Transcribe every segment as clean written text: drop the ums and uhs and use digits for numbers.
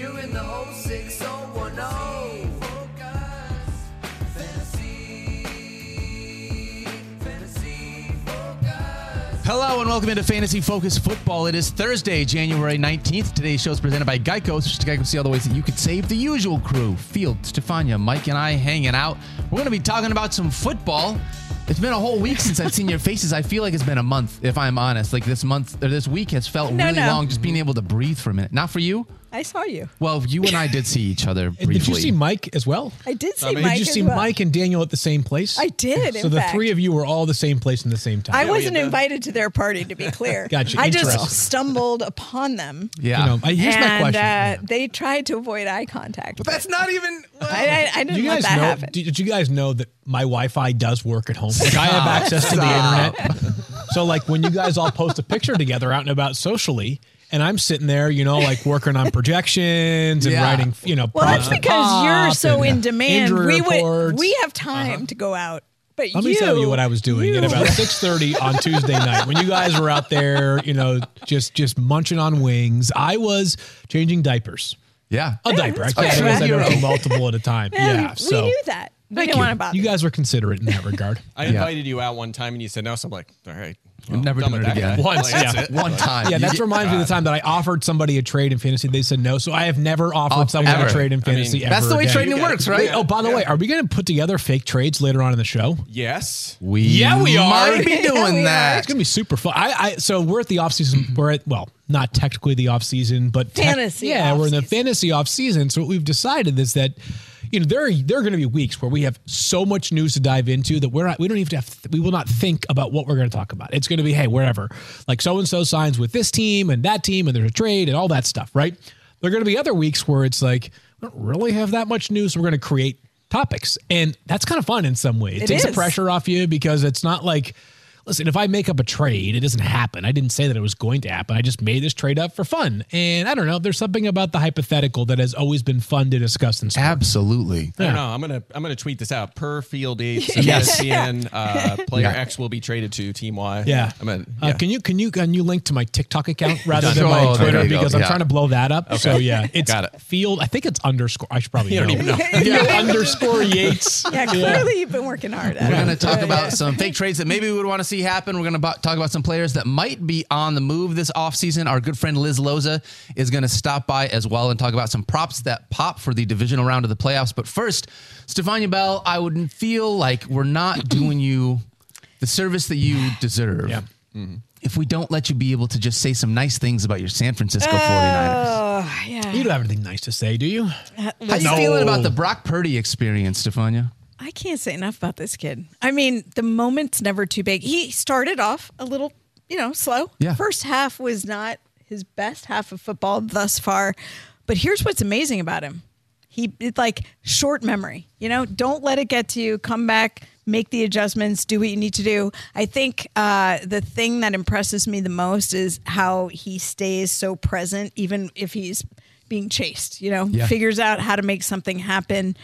You're in the whole 6010. Hello and welcome into Fantasy Focus Football. It is Thursday, January 19th. Today's show is presented by Geico. So Geico, see all the ways that you could save. The usual crew, Field, Stefania, Mike, and I hanging out. We're going to be talking about some football. It's been a whole week since I've seen your faces. I feel like it's been a month, if I'm honest. Like this month or this week has felt really long, just being able to breathe for a minute. Not for you? I saw you. Well, you and I did see each other briefly. Did you see Mike as well? I did see Mike. Did you see Mike and Daniel at the same place? I did. So the three of you were all the same place in the same time. I wasn't invited to their party, to be clear. Gotcha. I just stumbled upon them. Yeah. Here's my question. They tried to avoid eye contact. But that's not even... I didn't let that happen. Did you guys know that my Wi-Fi does work at home? Like I have access to the internet. So like when you guys all post a picture together out and about socially, and I'm sitting there, like working on projections and writing, Well, that's because you're so in demand. Reports. We have time to go out. But Let me tell you what I was doing at about 6:30 on Tuesday night when you guys were out there, just munching on wings. I was changing diapers. Yeah. A diaper. I can't do multiple at a time. Yeah. So we knew that. We didn't want to bother you guys were considerate in that regard. I invited you out one time and you said no, so I'm like, all right. Well, never done it again. Once, one time. Yeah, that reminds me of the time that I offered somebody a trade in fantasy. They said no, so I have never offered someone a trade in fantasy ever. That's the way again. trading works, right? Wait, by the way, are we going to put together fake trades later on in the show? Yes. We are. Might be doing that. It's going to be super fun. So we're at the off season. We're at, not technically the off season, but fantasy. We're in the fantasy off season. So what we've decided is that there are going to be weeks where we have so much news to dive into that we will not think about what we're going to talk about. It's going to be, hey, wherever, like so-and-so signs with this team and that team and there's a trade and all that stuff, right? There are going to be other weeks where it's like, we don't really have that much news. So we're going to create topics. And that's kind of fun in some way. It takes the pressure off you because it's not like, listen, if I make up a trade, it doesn't happen. I didn't say that it was going to happen. I just made this trade up for fun. And I don't know. There's something about the hypothetical that has always been fun to discuss in sports. Absolutely. I don't know. I'm gonna tweet this out. Per Field Yates, ESPN, player X will be traded to Team Y. Yeah. Can you link to my TikTok account rather than my Twitter because I'm trying to blow that up. Okay. So it's got it. Field. I think it's underscore. I should probably don't even know. Underscore Yates. Yeah, clearly you've been working hard at it. We're going to talk about some fake trades that maybe we would want to see happen. We're going to talk about some players that might be on the move this offseason. Our good friend Liz Loza is going to stop by as well and talk about some props that pop for the divisional round of the playoffs. But first, Stefania Bell, I would feel like we're not doing you the service that you deserve. Yeah. If we don't let you be able to just say some nice things about your San Francisco 49ers. Yeah. You don't have anything nice to say, do you? How are you feeling about the Brock Purdy experience, Stefania? I can't say enough about this kid. I mean, the moment's never too big. He started off a little, slow. Yeah. First half was not his best half of football thus far. But here's what's amazing about him. It's like short memory. Don't let it get to you. Come back, make the adjustments, do what you need to do. I think the thing that impresses me the most is how he stays so present, even if he's being chased, figures out how to make something happen.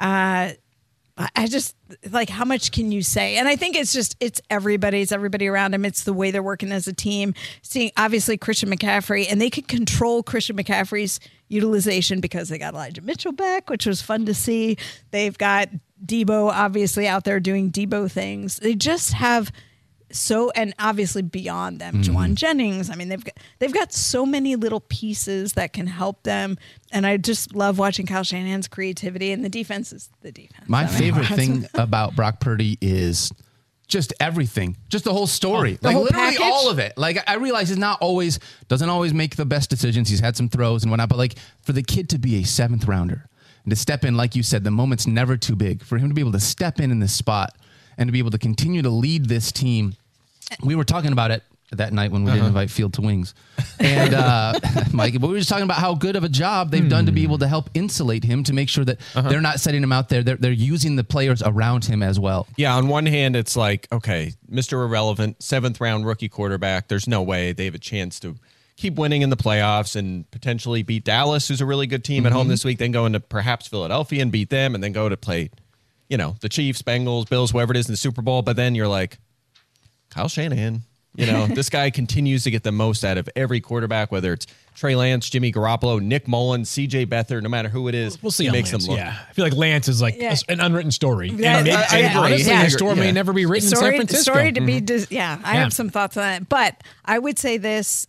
I just like, how much can you say? And I think it's everybody around him. It's the way they're working as a team. Seeing obviously Christian McCaffrey, and they could control Christian McCaffrey's utilization because they got Elijah Mitchell back, which was fun to see. They've got Debo obviously out there doing Debo things. They just have and obviously beyond them, Juwan Jennings. I mean, they've got so many little pieces that can help them. And I just love watching Kyle Shanahan's creativity, and the defense is the defense. My favorite thing about Brock Purdy is just everything, just the whole story, the whole literally package? all of it. Like, I realize he's doesn't always make the best decisions. He's had some throws and whatnot, but like for the kid to be a 7th rounder and to step in, like you said, the moment's never too big for him to be able to step in this spot and to be able to continue to lead this team. We were talking about it that night when we didn't invite Field to Wings. And Mike, but we were just talking about how good of a job they've done to be able to help insulate him, to make sure that they're not setting him out there. They're using the players around him as well. Yeah, on one hand, it's like, okay, Mr. Irrelevant, 7th round rookie quarterback. There's no way they have a chance to keep winning in the playoffs and potentially beat Dallas, who's a really good team at home this week, then go into perhaps Philadelphia and beat them, and then go to play, the Chiefs, Bengals, Bills, whoever it is in the Super Bowl. But then you're like, Kyle Shanahan, You know, this guy continues to get the most out of every quarterback, whether it's Trey Lance, Jimmy Garoppolo, Nick Mullins, CJ Beathard, no matter who it is. We'll see. He On makes Lance, them look. Yeah, I feel like Lance is like Yeah. an unwritten story. Yeah, And I agree. honestly, Yeah. the story may never be written in San Francisco. Story to be, I Yeah. have some thoughts on that. But I would say this: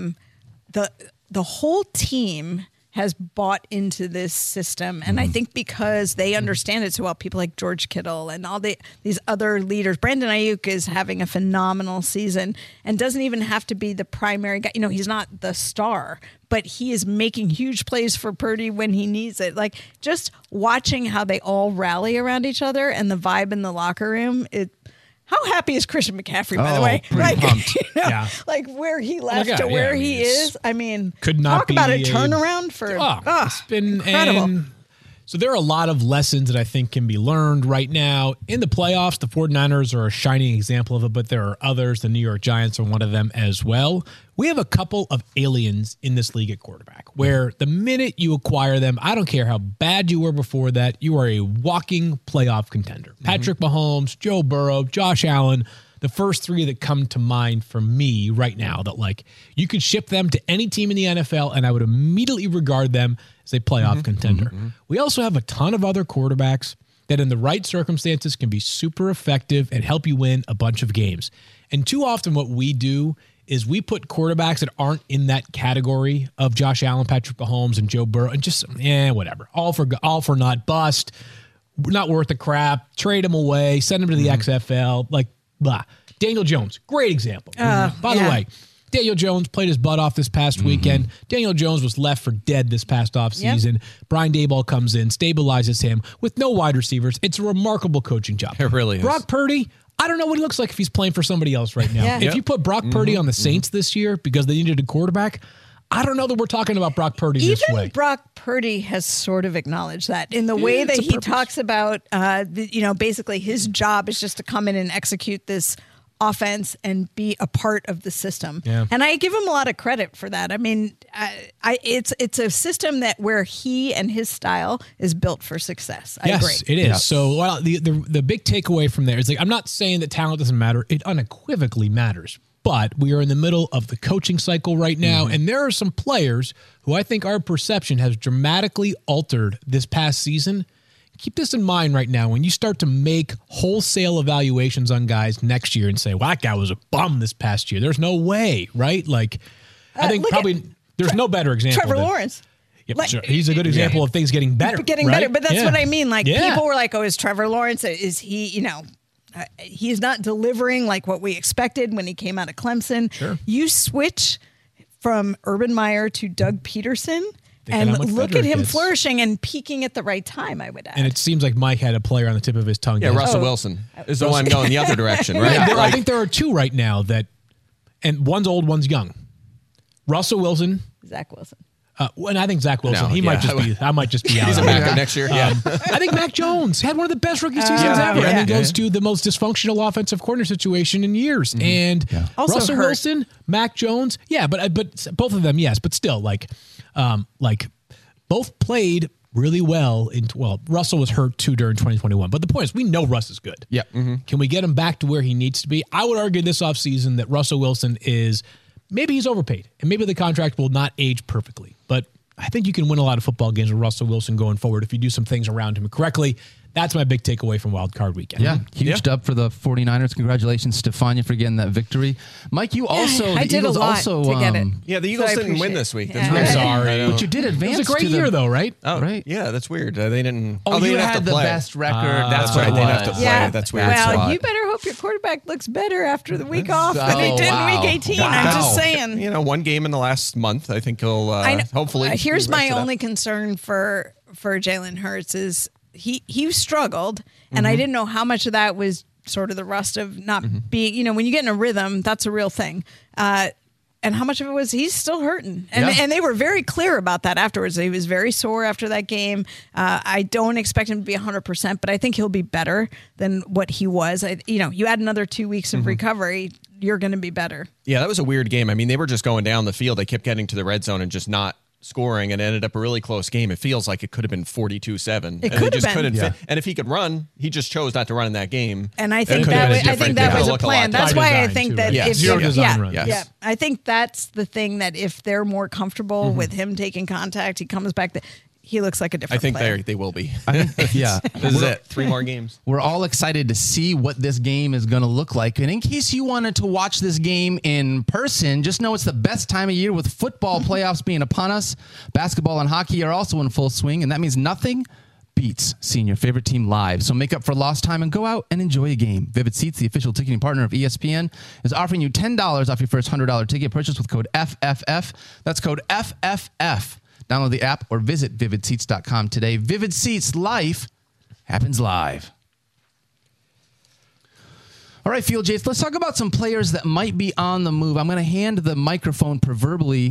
the whole team has bought into this system, and I think because they understand it so well, people like George Kittle and all these other leaders. Brandon Ayuk is having a phenomenal season and doesn't even have to be the primary guy. You know, he's not the star, but he is making huge plays for Purdy when he needs it. Like, just watching how they all rally around each other and the vibe in the locker room, how happy is Christian McCaffrey, by the Oh, way? pretty Like, pumped. Yeah. like where he left God, to where yeah, I mean, he it's- is. I mean, Could not talk about be a turnaround for it's been incredible. and so there are a lot of lessons that I think can be learned right now in the playoffs. The 49ers are a shining example of it, but there are others. The New York Giants are one of them as well. We have a couple of aliens in this league at quarterback where the minute you acquire them, I don't care how bad you were before that, you are a walking playoff contender. Patrick Mahomes, Joe Burrow, Josh Allen, the first three that come to mind for me right now that like you could ship them to any team in the NFL and I would immediately regard them as a playoff contender. We also have a ton of other quarterbacks that in the right circumstances can be super effective and help you win a bunch of games. And too often what we do is we put quarterbacks that aren't in that category of Josh Allen, Patrick Mahomes, and Joe Burrow and just, whatever. All for not bust, not worth the crap, trade them away, send them to the XFL, like, blah. Daniel Jones, great example. By the yeah. way, Daniel Jones played his butt off this past weekend. Daniel Jones was left for dead this past offseason. Brian Daboll comes in, stabilizes him with no wide receivers. It's a remarkable coaching job. It really is. Brock Purdy, I don't know what he looks like if he's playing for somebody else right now. Yeah. If you put Brock Purdy on the Saints this year because they needed a quarterback, I don't know that we're talking about Brock Purdy this way. Even Brock Purdy has sort of acknowledged that in the way it's that a he purpose. talks about, basically his job is just to come in and execute this offense and be a part of the system. Yeah. And I give him a lot of credit for that. I mean, it's a system that where he and his style is built for success. I Yes, agree. it is. Yeah. So the big takeaway from there is like I'm not saying that talent doesn't matter. It unequivocally matters. But we are in the middle of the coaching cycle right now, and there are some players who I think our perception has dramatically altered this past season. Keep this in mind right now when you start to make wholesale evaluations on guys next year and say, well, that guy was a bum this past year. There's no way, right? Like, I think look probably there's no better example. Trevor than- Lawrence. Yep, Like- sure. He's a good example of things getting better. Getting right? better. But that's Yeah. what I mean. Like, Yeah. people were like, oh, is Trevor Lawrence, is he, he's not delivering like what we expected when he came out of Clemson. Sure. You switch from Urban Meyer to Doug Peterson Think and how much look better at it him gets. flourishing and peaking at the right time, I would add. And it seems like Mike had a player on the tip of his tongue. Yeah, Yes. Russell Wilson is the one going the other direction, right? Yeah, I Like, think there are two right now and one's old, one's young. Russell Wilson, Zach Wilson. and I think Zach Wilson. No, he might I might just be out. he's a on it. backup next year. Yeah. I think Mac Jones had one of the best rookie seasons Yeah, ever, yeah, and then yeah. goes to the most dysfunctional offensive corner situation in years. And Also Russell hurt. Wilson, Mac Jones, but both of them, yes, but still, like both played really well. Russell was hurt too during 2021, but the point is, we know Russ is good. Yeah. Can we get him back to where he needs to be? I would argue this offseason that Russell Wilson is maybe he's overpaid, and maybe the contract will not age perfectly, but I think you can win a lot of football games with Russell Wilson going forward if you do some things around him correctly. That's my big takeaway from Wild Card Weekend. Yeah, huge dub for the 49ers. Congratulations, Stefania, for getting that victory. Mike, you also, I the did Eagles a lot also, to get it. Yeah, the So Eagles I didn't win appreciate this week. it. That's Yeah. weird. I'm sorry. I know. But you did It advance was a great to the, year, though, right? Oh, right? Yeah, that's weird. They didn't. Oh, they you didn't have had to the play. best record. That's what right. it They didn't have to was. play. Yeah. That's weird. Well, So- you better hope your quarterback looks better after the week off Oh, than he did wow. in week 18. I'm Wow. just saying. You know, one game in the last month. I think he'll I know. hopefully. Here's be my rested up. only concern for Jalen Hurts is he struggled, and I didn't know how much of that was sort of the rust of not being. When you get in a rhythm, that's a real thing. And how much of it was he's still hurting, and they were very clear about that afterwards. He was very sore after that game. I don't expect him to be 100%, but I think he'll be better than what he was. You add another 2 weeks of recovery, you're going to be better. Yeah, that was a weird game. I mean, they were just going down the field. They kept getting to the red zone and just not scoring and ended up a really close game. It feels like it could have been 42-7. It could have been. couldn't Yeah. fit. And if he could run, he just chose not to run in that game. And I It think could have that been was, I think different. that It was could a look lot plan. That's different. why I design, think too, that right? Yes. if Zero you're- design runs. Yes. Yeah, I think that's the thing that if they're more comfortable with him taking contact, he comes back. He looks like a I different think player. they will be. Yeah. This is it. 3 more games. We're all excited to see what this game is going to look like. And in case you wanted to watch this game in person, just know it's the best time of year with football playoffs being upon us. Basketball and hockey are also in full swing, and that means nothing beats seeing your favorite team live. So make up for lost time and go out and enjoy a game. Vivid Seats, the official ticketing partner of ESPN, is offering you $10 off your first $100 ticket purchase with code FFF. That's code FFF. Download the app or visit vividseats.com today. Vivid Seats, life happens live. All right, Field Jays, let's talk about some players that might be on the move. I'm going to hand the microphone proverbially.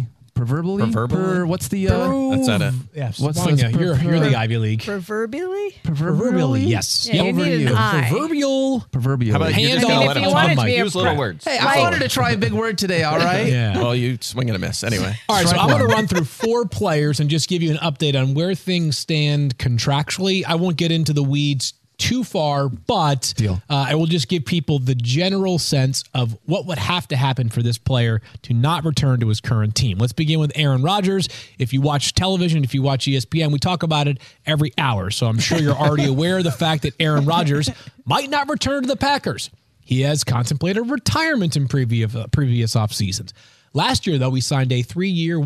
What's the That's not it. Yes. What's Wanya, this you're the Ivy League. Proverbially? Proverbially, yes. Yeah, you Over need you. an I. Proverbially. How about you Hand just off gotta let if him you want it to be a use little pro- words. Hey, Use I little wanted to words. try a big word today, all right? Yeah. Well, you swing and a miss. Anyway. All right, so Strike I'm going to one. run through 4 players and just give you an update on where things stand contractually. I won't get into the weeds too far, but Deal. I will just give people the general sense of what would have to happen for this player to not return to his current team. Let's begin with Aaron Rodgers. If you watch television, if you watch ESPN, we talk about it every hour. So I'm sure you're already aware of the fact that Aaron Rodgers might not return to the Packers. He has contemplated retirement in previous off seasons. Last year, though, we signed a 3-year,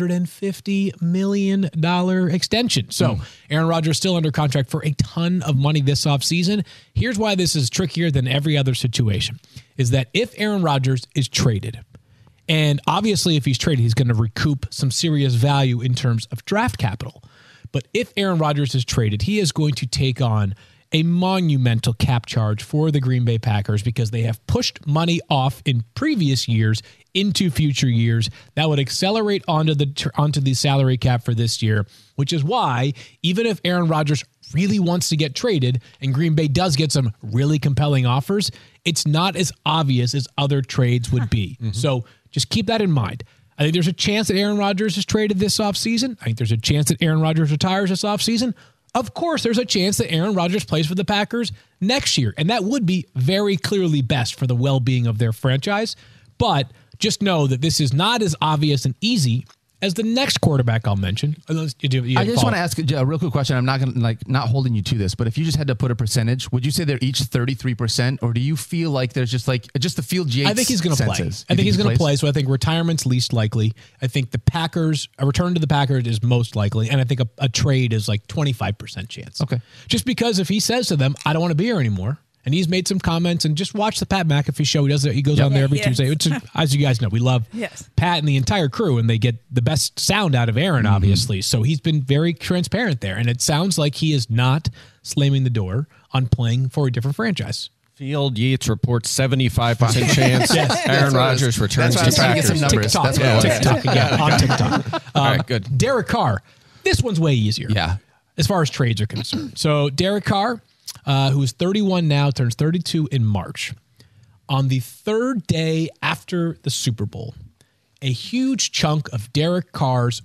$150 million extension. So Aaron Rodgers still under contract for a ton of money this offseason. Here's why this is trickier than every other situation, is that if Aaron Rodgers is traded, and obviously if he's traded, he's going to recoup some serious value in terms of draft capital. But if Aaron Rodgers is traded, he is going to take on a monumental cap charge for the Green Bay Packers because they have pushed money off in previous years into future years. That would accelerate onto the salary cap for this year, which is why even if Aaron Rodgers really wants to get traded and Green Bay does get some really compelling offers, it's not as obvious as other trades would be. So just keep that in mind. I think there's a chance that Aaron Rodgers is traded this offseason. I think there's a chance that Aaron Rodgers retires this offseason. Of course, there's a chance that Aaron Rodgers plays for the Packers next year, and that would be very clearly best for the well-being of their franchise. But just know that this is not as obvious and easy as the next quarterback I'll mention. I just want to ask a real quick question. I'm not going to not holding you to this, but if you just had to put a percentage, would you say they're each 33%, or do you feel like there's just the Field Yates? I think he's going to play. senses? I think he's he going to plays? play. So I think retirement's least likely. I think a return to the Packers is most likely, and I think a trade is like 25% chance. Okay. Just because if he says to them, "I don't want to be here anymore," and he's made some comments, and just watch the Pat McAfee show. He goes on there every Yes. Tuesday. Which, as you guys know, we love Yes. Pat and the entire crew, and they get the best sound out of Aaron, obviously. So he's been very transparent there, and it sounds like he is not slamming the door on playing for a different franchise. Field Yates reports 75% chance Aaron Rodgers returns That's to what I was trying to get some Packers. numbers. TikTok, That's what I was. TikTok again, on TikTok. All right, good. Derek Carr. This one's way easier. Yeah. As far as trades are concerned. So Derek Carr, who is 31 now, turns 32 in March. On the 3rd day after the Super Bowl, a huge chunk of Derek Carr's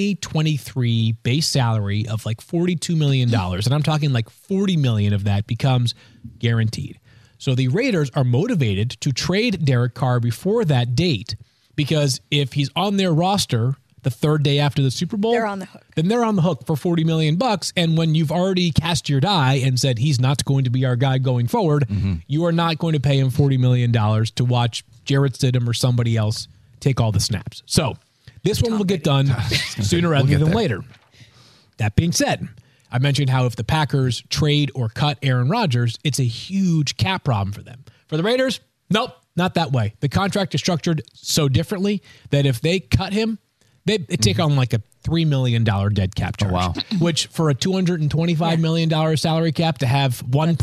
2023 base salary of like $42 million, and I'm talking like $40 million of that becomes guaranteed. So the Raiders are motivated to trade Derek Carr before that date because if he's on their roster the 3rd day after the Super Bowl, They're on the hook. then they're on the hook for $40 million. And when you've already cast your die and said he's not going to be our guy going forward, you are not going to pay him $40 million to watch Jarrett Stidham or somebody else take all the snaps. So this one will get done sooner rather get than there. later. That being said, I mentioned how if the Packers trade or cut Aaron Rodgers, it's a huge cap problem for them. For the Raiders, nope, not that way. The contract is structured so differently that if they cut him, they take on like a $3 million dead cap charge. wow. Which for a $225 million salary cap to have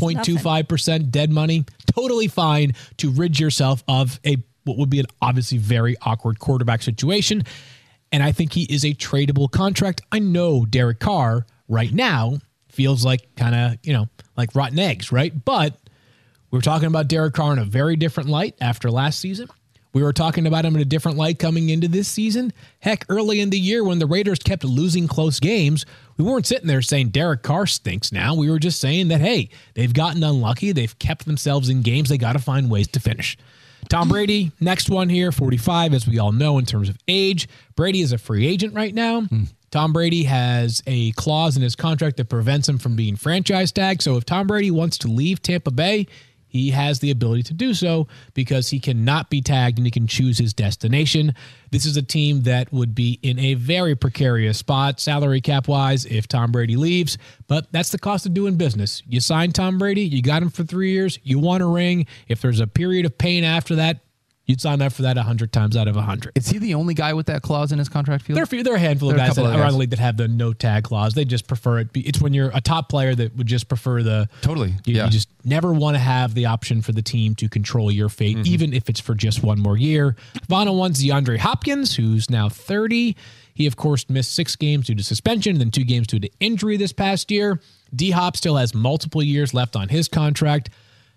1.25% dead money, totally fine to rid yourself of what would be an obviously very awkward quarterback situation. And I think he is a tradable contract. I know Derek Carr right now feels like kind of, like rotten eggs, right? But we're talking about Derek Carr in a very different light after last season, We were talking about him in a different light coming into this season. Heck, early in the year when the Raiders kept losing close games, we weren't sitting there saying Derek Carr stinks now. We were just saying that, hey, they've gotten unlucky. They've kept themselves in games. They got to find ways to finish. Tom Brady, next one here, 45, as we all know in terms of age. Brady is a free agent right now. Tom Brady has a clause in his contract that prevents him from being franchise tagged. So if Tom Brady wants to leave Tampa Bay, he has the ability to do so because he cannot be tagged and he can choose his destination. This is a team that would be in a very precarious spot, salary cap wise, if Tom Brady leaves. But that's the cost of doing business. You sign Tom Brady, you got him for 3 years, you want a ring. If there's a period of pain after that, you'd sign up for that 100 times out of 100. Is he the only guy with that clause in his contract? Field? There are a handful of guys around the league that have the no tag clause. They just prefer it. It's when you're a top player that would just prefer the Totally. You Yeah. just never want to have the option for the team to control your fate, even if it's for just one more year. Final one's DeAndre Hopkins, who's now 30. He, of course, missed 6 games due to suspension, then 2 games due to injury this past year. D-Hop still has multiple years left on his contract.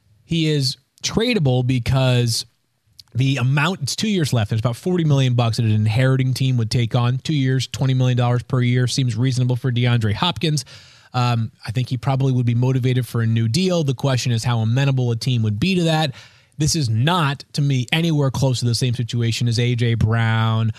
He is tradable because the amount, it's 2 years left. There's about $40 million that an inheriting team would take on. 2 years, $20 million per year seems reasonable for DeAndre Hopkins. I think he probably would be motivated for a new deal. The question is how amenable a team would be to that. This is not, to me, anywhere close to the same situation as A.J. Brown,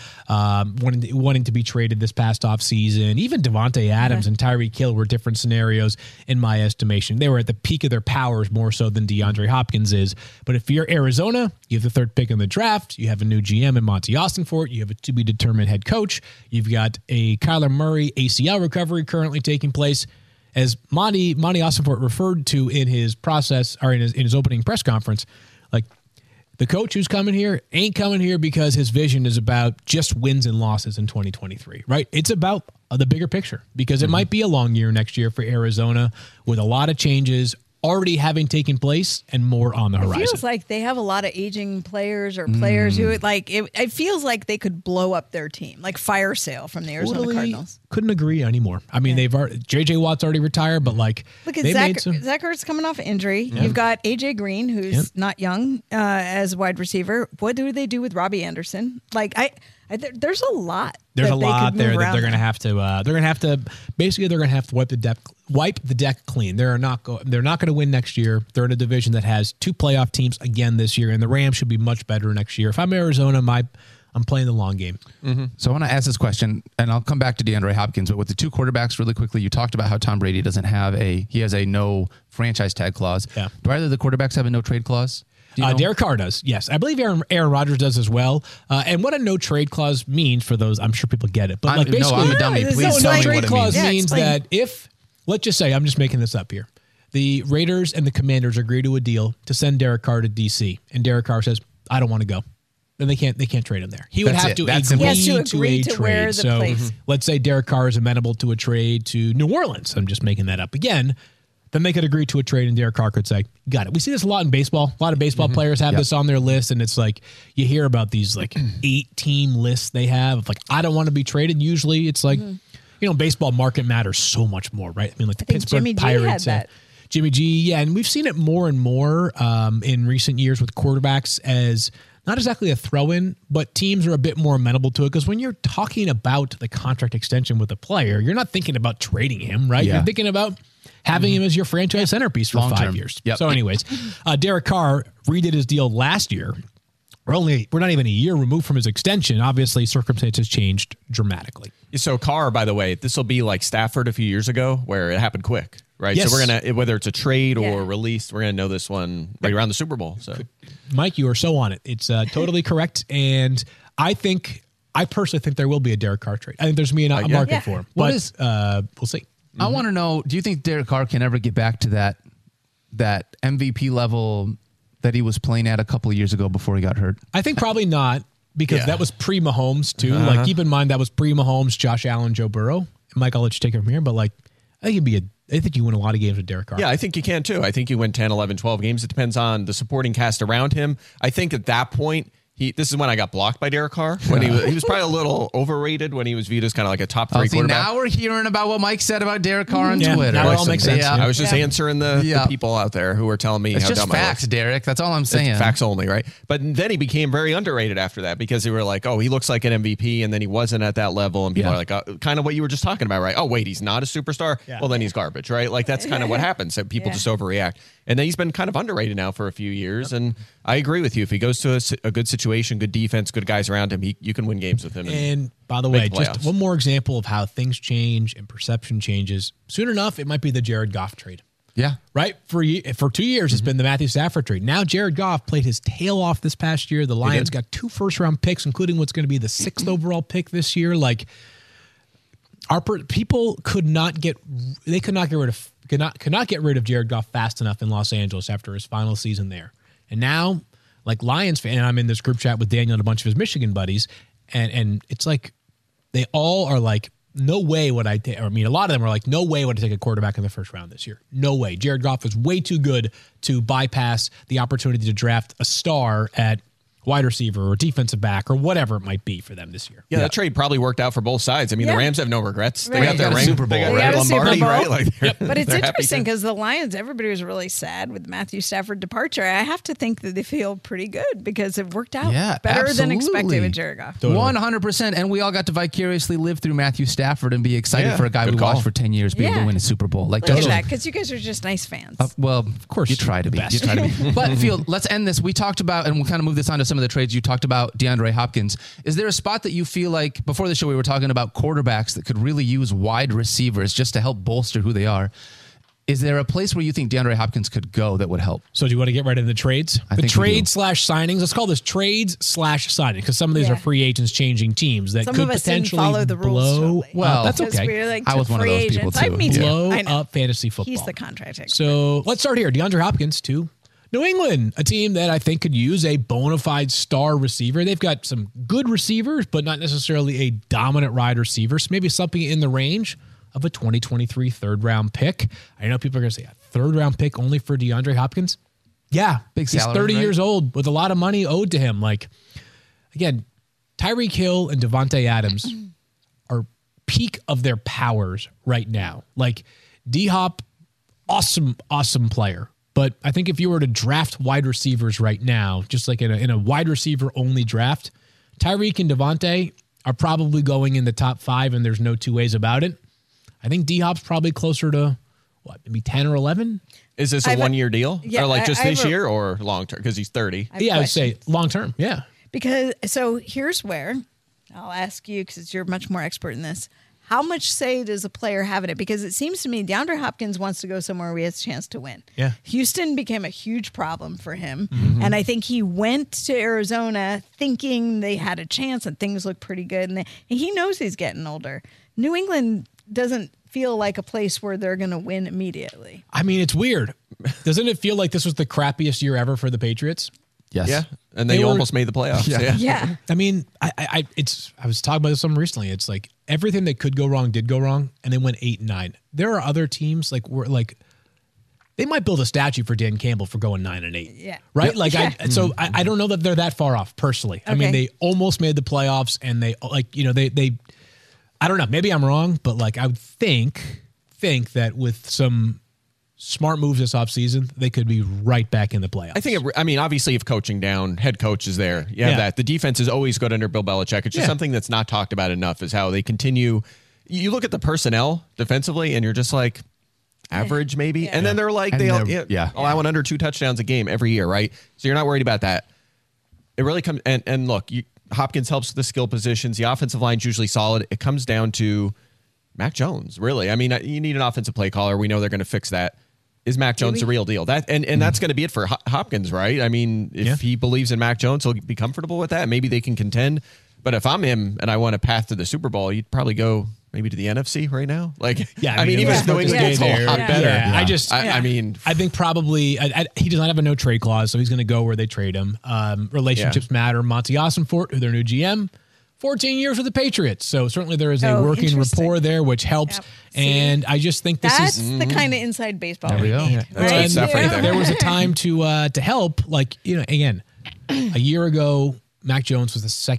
wanting to be traded this past offseason. Even Devontae Adams and Tyreek Hill were different scenarios in my estimation. They were at the peak of their powers more so than DeAndre Hopkins is. But if you're Arizona, you have the 3rd pick in the draft. You have a new GM in Monty Austinfort. You have a to-be-determined head coach. You've got a Kyler Murray ACL recovery currently taking place. As Monty Austinfort referred to in his process, or in his opening press conference, like, the coach who's coming here ain't coming here because his vision is about just wins and losses in 2023, right? It's about the bigger picture because it might be a long year next year for Arizona with a lot of changes already having taken place and more on the horizon. It feels like they have a lot of aging players or players who it feels like they could blow up their team, like fire sale from the Arizona Cardinals. Couldn't agree anymore. I mean, JJ Watt's already retired, but like, look at Zach Ertz coming off injury. Yeah. You've got AJ Green, who's not young as a wide receiver. What do they do with Robbie Anderson? Like there's a lot. There's a lot there that they're going to have to. They're going to have to wipe the deck clean. They're not going to win next year. They're in a division that has 2 playoff teams again this year, and the Rams should be much better next year. If I'm Arizona, I'm playing the long game. So I want to ask this question, and I'll come back to DeAndre Hopkins, but with the 2 quarterbacks really quickly, you talked about how Tom Brady he has a no franchise tag clause. Yeah. Do either of the quarterbacks have a no trade clause? Derek Carr does, yes. I believe Aaron Rodgers does as well. And what a no trade clause means for those, I'm sure people get it. But like basically, I'm a dummy. Please tell me what it clause means. means that if, let's just say, I'm just making this up here, the Raiders and the Commanders agree to a deal to send Derek Carr to DC, and Derek Carr says, I don't want to go. Then they can't trade him there. He would have to agree to a trade. So let's say Derek Carr is amenable to a trade to New Orleans. I'm just making that up again. Then they could agree to a trade, and Derek Carr could say, got it. We see this a lot in baseball. A lot of baseball players have this on their list, and it's like you hear about these like 8-team lists they have of like, I don't want to be traded. Usually it's like, baseball market matters so much more, right? I mean, like the Pittsburgh Jimmy Pirates. G had that. Jimmy G, yeah. And we've seen it more and more in recent years with quarterbacks as not exactly a throw-in, but teams are a bit more amenable to it because when you're talking about the contract extension with a player, you're not thinking about trading him, right? Yeah. You're thinking about having him as your franchise centerpiece for 5 years. Yep. So anyways, Derek Carr redid his deal last year. We're not even a year removed from his extension. Obviously, circumstances changed dramatically. So Carr, by the way, this will be like Stafford a few years ago where it happened quick, right? Yes. So we're going to, whether it's a trade or release, we're going to know this one right around the Super Bowl. So, Mike, you are so on it. It's totally correct. And I personally think there will be a Derek Carr trade. I think there's a market for him. But we'll see. I want to know, do you think Derek Carr can ever get back to that MVP level that he was playing at a couple of years ago before he got hurt? I think probably not because that was pre-Mahomes too. Like keep in mind that was pre-Mahomes, Josh Allen, Joe Burrow. Mike, I'll let you take it from here, but like I think you win a lot of games with Derek Carr. Yeah, I think you can too. I think you win 10, 11, 12 games. It depends on the supporting cast around him. I think at that point, This is when I got blocked by Derek Carr. When he was probably a little overrated when he was viewed as kind of like a top 3 quarterback. Now we're hearing about what Mike said about Derek Carr on Yeah, Twitter. now it all makes sense. I was just answering the people out there who were telling me It's how just dumb I facts, was. Derek. That's all I'm saying. It's facts only, right? But then he became very underrated after that because they were like, oh, he looks like an MVP, and then he wasn't at that level. And people are like, kind of what you were just talking about, right? Oh, wait, he's not a superstar? Yeah. Well, then he's garbage, right? Like, that's kind of what happens. So people just overreact. And then he's been kind of underrated now for a few years. And I agree with you. If he goes to a good situation, good defense, good guys around him, you can win games with him. And by the make way, the just playoffs. one more example of how things change and perception changes. Soon enough, it might be the Jared Goff trade. Yeah. Right? For 2 years, it's been the Matthew Stafford trade. Now, Jared Goff played his tail off this past year. The Lions got 2 first-round picks, including what's going to be the 6th overall pick this year. Like, people could not get rid of Jared Goff fast enough in Los Angeles after his final season there. And now, like Lions fan, and I'm in this group chat with Daniel and a bunch of his Michigan buddies, and it's like they all are like, no way would I take, I mean, a lot of them are like, no way would I take a quarterback in the first round this year. No way. Jared Goff was way too good to bypass the opportunity to draft a star at wide receiver or defensive back or whatever it might be for them this year. Yeah, that trade probably worked out for both sides. I mean, the Rams have no regrets. They got their They got a ring. Super Bowl, They got right? They got a Super Lombardi, Bowl. right? Like, But it's they're happy interesting to- because the Lions, everybody was really sad with Matthew Stafford departure. I have to think that they feel pretty good because it worked out better than expected absolutely. with Jared Goff. 100%. And we all got to vicariously live through Matthew Stafford and be excited for a guy we good call. watched for 10 years be able to Yeah. win a Super Bowl. Like, Look at totally. that, because you guys are just nice fans. Well, of course, you try to be. best. You try to be. But Field, let's end this. We talked about, and we'll kind of move this on to some of the trades. You talked about DeAndre Hopkins. Is there a spot that you feel like, before the show we were talking about quarterbacks that could really use wide receivers just to help bolster who they are? Is there a place where you think DeAndre Hopkins could go that would help? So do you want to get right into the trades? I The think we do. trades / signings. Let's call this trades / signings because some of these Yeah. are free agents changing teams that Some could of us didn't potentially follow the rules blow. totally. Well, that's Because okay. we're like I was to one of free those people, agents. too. Me too. Blow I know. up fantasy football. He's the contract expert. So let's start here. DeAndre Hopkins to New England, a team that I think could use a bona fide star receiver. They've got some good receivers, but not necessarily a dominant wide receiver. So maybe something in the range of a 2023 third-round pick. I know people are going to say a third-round pick only for DeAndre Hopkins. Yeah, Big he's salary, 30 right? years old with a lot of money owed to him. Like, again, Tyreek Hill and Devontae Adams are peak of their powers right now. Like, D-Hop, awesome player. But I think if you were to draft wide receivers right now, just like in a wide receiver only draft, Tyreek and Devontae are probably going in the top 5, and there's no two ways about it. I think D-Hop's probably closer to, maybe 10 or 11? Is this I a have a- one-year deal? Yeah, Or like I- just I have this a- year or long-term? Because he's 30. have Yeah, I would say questions. long-term, yeah. Because so here's where I'll ask you, because you're much more expert in this. How much say does a player have in it? Because it seems to me DeAndre Hopkins wants to go somewhere where he has a chance to win. Yeah. Houston became a huge problem for him. And I think he went to Arizona thinking they had a chance and things looked pretty good. And he knows he's getting older. New England doesn't feel like a place where they're going to win immediately. I mean, it's weird. Doesn't it feel like this was the crappiest year ever for the Patriots? Yes. Yeah. And they They were- almost made the playoffs. Yeah. Yeah. I mean, I was talking about this something recently. It's like everything that could go wrong did go wrong, and they went 8-9. There are other teams they might build a statue for Dan Campbell for going 9-8. Yeah. Right. Like Yeah. I don't know that they're that far off personally. I mean, Okay. they almost made the playoffs, and they they. I don't know. Maybe I'm wrong, but like I would think that with some smart moves this offseason, they could be right back in the playoffs. I think, obviously, if coaching down, head coach is there. You have Yeah. that. The defense is always good under Bill Belichick. It's just Yeah. something that's not talked about enough is how they continue. You look at the personnel defensively, and you're just like, average maybe. And then they're like, And they they're- allowing under 2 touchdowns a game every year, right? So you're not worried about that. It really comes, and look, Hopkins helps with the skill positions. The offensive line's usually solid. It comes down to Mac Jones, really. I mean, you need an offensive play caller. We know they're going to fix that. Is Mac Jones the real deal? That and that's going to be it for Hopkins, right? I mean, if he believes in Mac Jones, he'll be comfortable with that. Maybe they can contend. But if I'm him and I want a path to the Super Bowl, you'd probably go maybe to the NFC right now. Like, Yeah, I mean, even if New England gets a lot better. Yeah. I mean, I think probably he does not have a no trade clause, so he's going to go where they trade him. Relationships matter. Monty Ossenfort, who their new GM, 14 years with the Patriots, so certainly there is a Oh, working interesting. rapport there, which helps. Yep. See? And I just think this That's is the kind of inside baseball There we go. need, Yeah. That's right? good stuff right there. There was a time to help, like again, a year ago. Mac Jones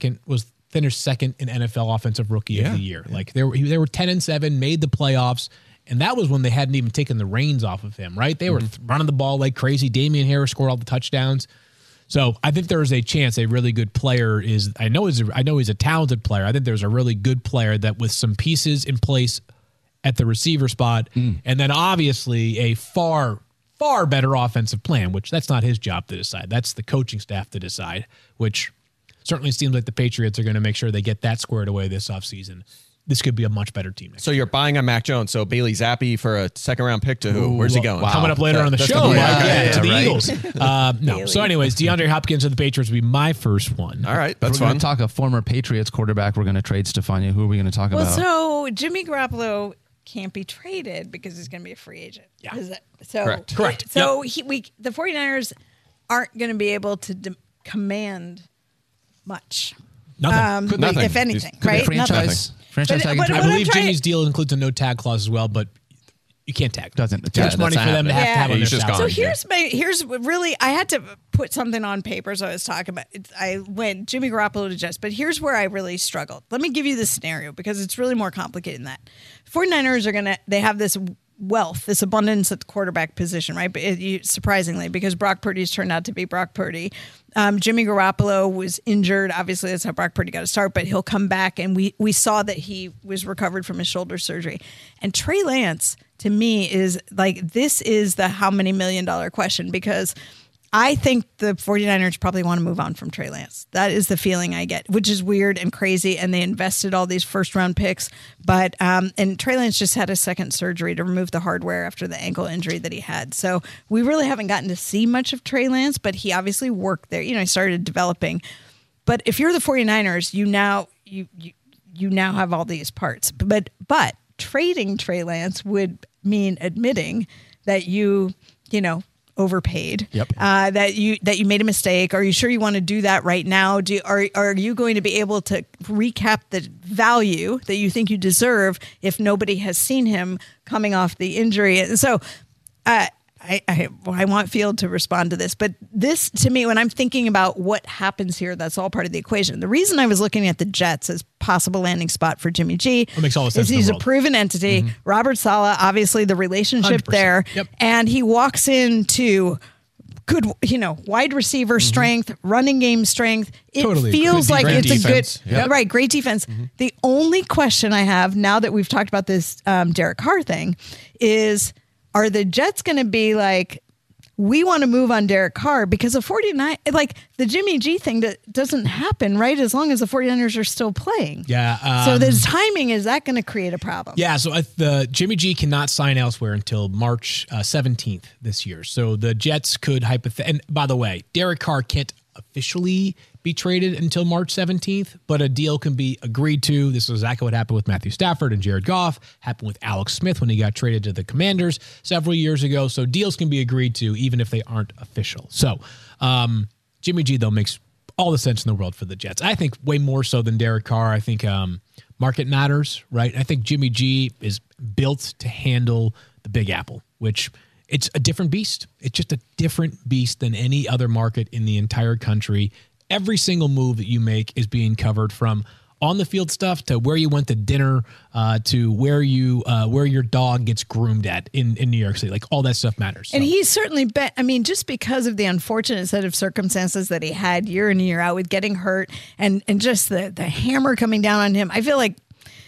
finished second in NFL Offensive Rookie of the Year. Like they were 10-7, made the playoffs, and that was when they hadn't even taken the reins off of him. Right? They were running the ball like crazy. Damian Harris scored all the touchdowns. So I think there is a chance a really good player is. I know he's a talented player. I think there's a really good player that with some pieces in place at the receiver spot, and then obviously a far better offensive plan, which that's not his job to decide. That's the coaching staff to decide, which certainly seems like the Patriots are going to make sure they get that squared away this offseason. This could be a much better team next So you're buying on Mac Jones. So Bailey Zappi for a second-round pick to who? Where's he going? wow. Coming up later on the That's show, gonna be- to the right. Eagles. No. So anyways, DeAndre Hopkins of the Patriots would be my first one. All right, that's we're going fun. to talk a former Patriots quarterback. We're going to trade Stefania. Who are we going to talk Well, about? so Jimmy Garoppolo can't be traded because he's going to be a free agent. Yeah. So Correct. So the 49ers aren't going to be able to command much. Nothing. Nothing. If anything, Could right? be franchise But- tag and but trade. I what I'm believe trying- Jimmy's deal includes a no tag clause as well, but you can't tag. Doesn't- Too much yeah, money that's for not them to have to have happening. on their He's just salary. gone. So here's really I had to put something on paper as I was talking about. I went Jimmy Garoppolo to Jets, but here's where I really struggled. Let me give you the scenario because it's really more complicated than that. 49ers they have this wealth, this abundance at the quarterback position, right? But surprisingly, because Brock Purdy's turned out to be Brock Purdy. Jimmy Garoppolo was injured. Obviously, that's how Brock Purdy got to start, but he'll come back. And we saw that he was recovered from his shoulder surgery. And Trey Lance, to me, is like, this is the how many $1 million question, because I think the 49ers probably want to move on from Trey Lance. That is the feeling I get, which is weird and crazy. And they invested all these first round picks. But and Trey Lance just had a second surgery to remove the hardware after the ankle injury that he had. So we really haven't gotten to see much of Trey Lance, but he obviously worked there. He started developing. But if you're the 49ers, you now have all these parts. But trading Trey Lance would mean admitting that you overpaid. Yep. That you made a mistake. Are you sure you want to do that right now? Are you going to be able to recap the value that you think you deserve if nobody has seen him coming off the injury? And so I want Field to respond to this, but this, to me, when I'm thinking about what happens here, that's all part of the equation. The reason I was looking at the Jets as possible landing spot for Jimmy G That makes all the sense is in the he's a world. proven entity. Robert Saleh, obviously the relationship 100%. there, Yep. and he walks into good, wide receiver strength, running game strength. It Totally. feels Good like defense. it's a good, Defense. Yep. right, great defense. The only question I have now that we've talked about this Derek Carr thing is, are the Jets going to be like, we want to move on Derek Carr, because the 49, like the Jimmy G thing, that doesn't happen, right? As long as the 49ers are still playing. Yeah. So the timing, is that going to create a problem? Yeah, so the Jimmy G cannot sign elsewhere until March 17th this year. So the Jets could and by the way, Derek Carr can't officially be traded until March 17th, but a deal can be agreed to. This is exactly what happened with Matthew Stafford and Jared Goff, happened with Alex Smith when he got traded to the Commanders several years ago. So deals can be agreed to even if they aren't official. So Jimmy G, though, makes all the sense in the world for the Jets. I think way more so than Derek Carr. I think market matters, right? I think Jimmy G is built to handle the Big Apple, which it's a different beast. It's just a different beast than any other market in the entire country. Every single move that you make is being covered, from on the field stuff to where you went to dinner to where your dog gets groomed at in New York City. Like, all that stuff matters. And So- he's certainly been, just because of the unfortunate set of circumstances that he had year in and year out with getting hurt and just the hammer coming down on him, I feel like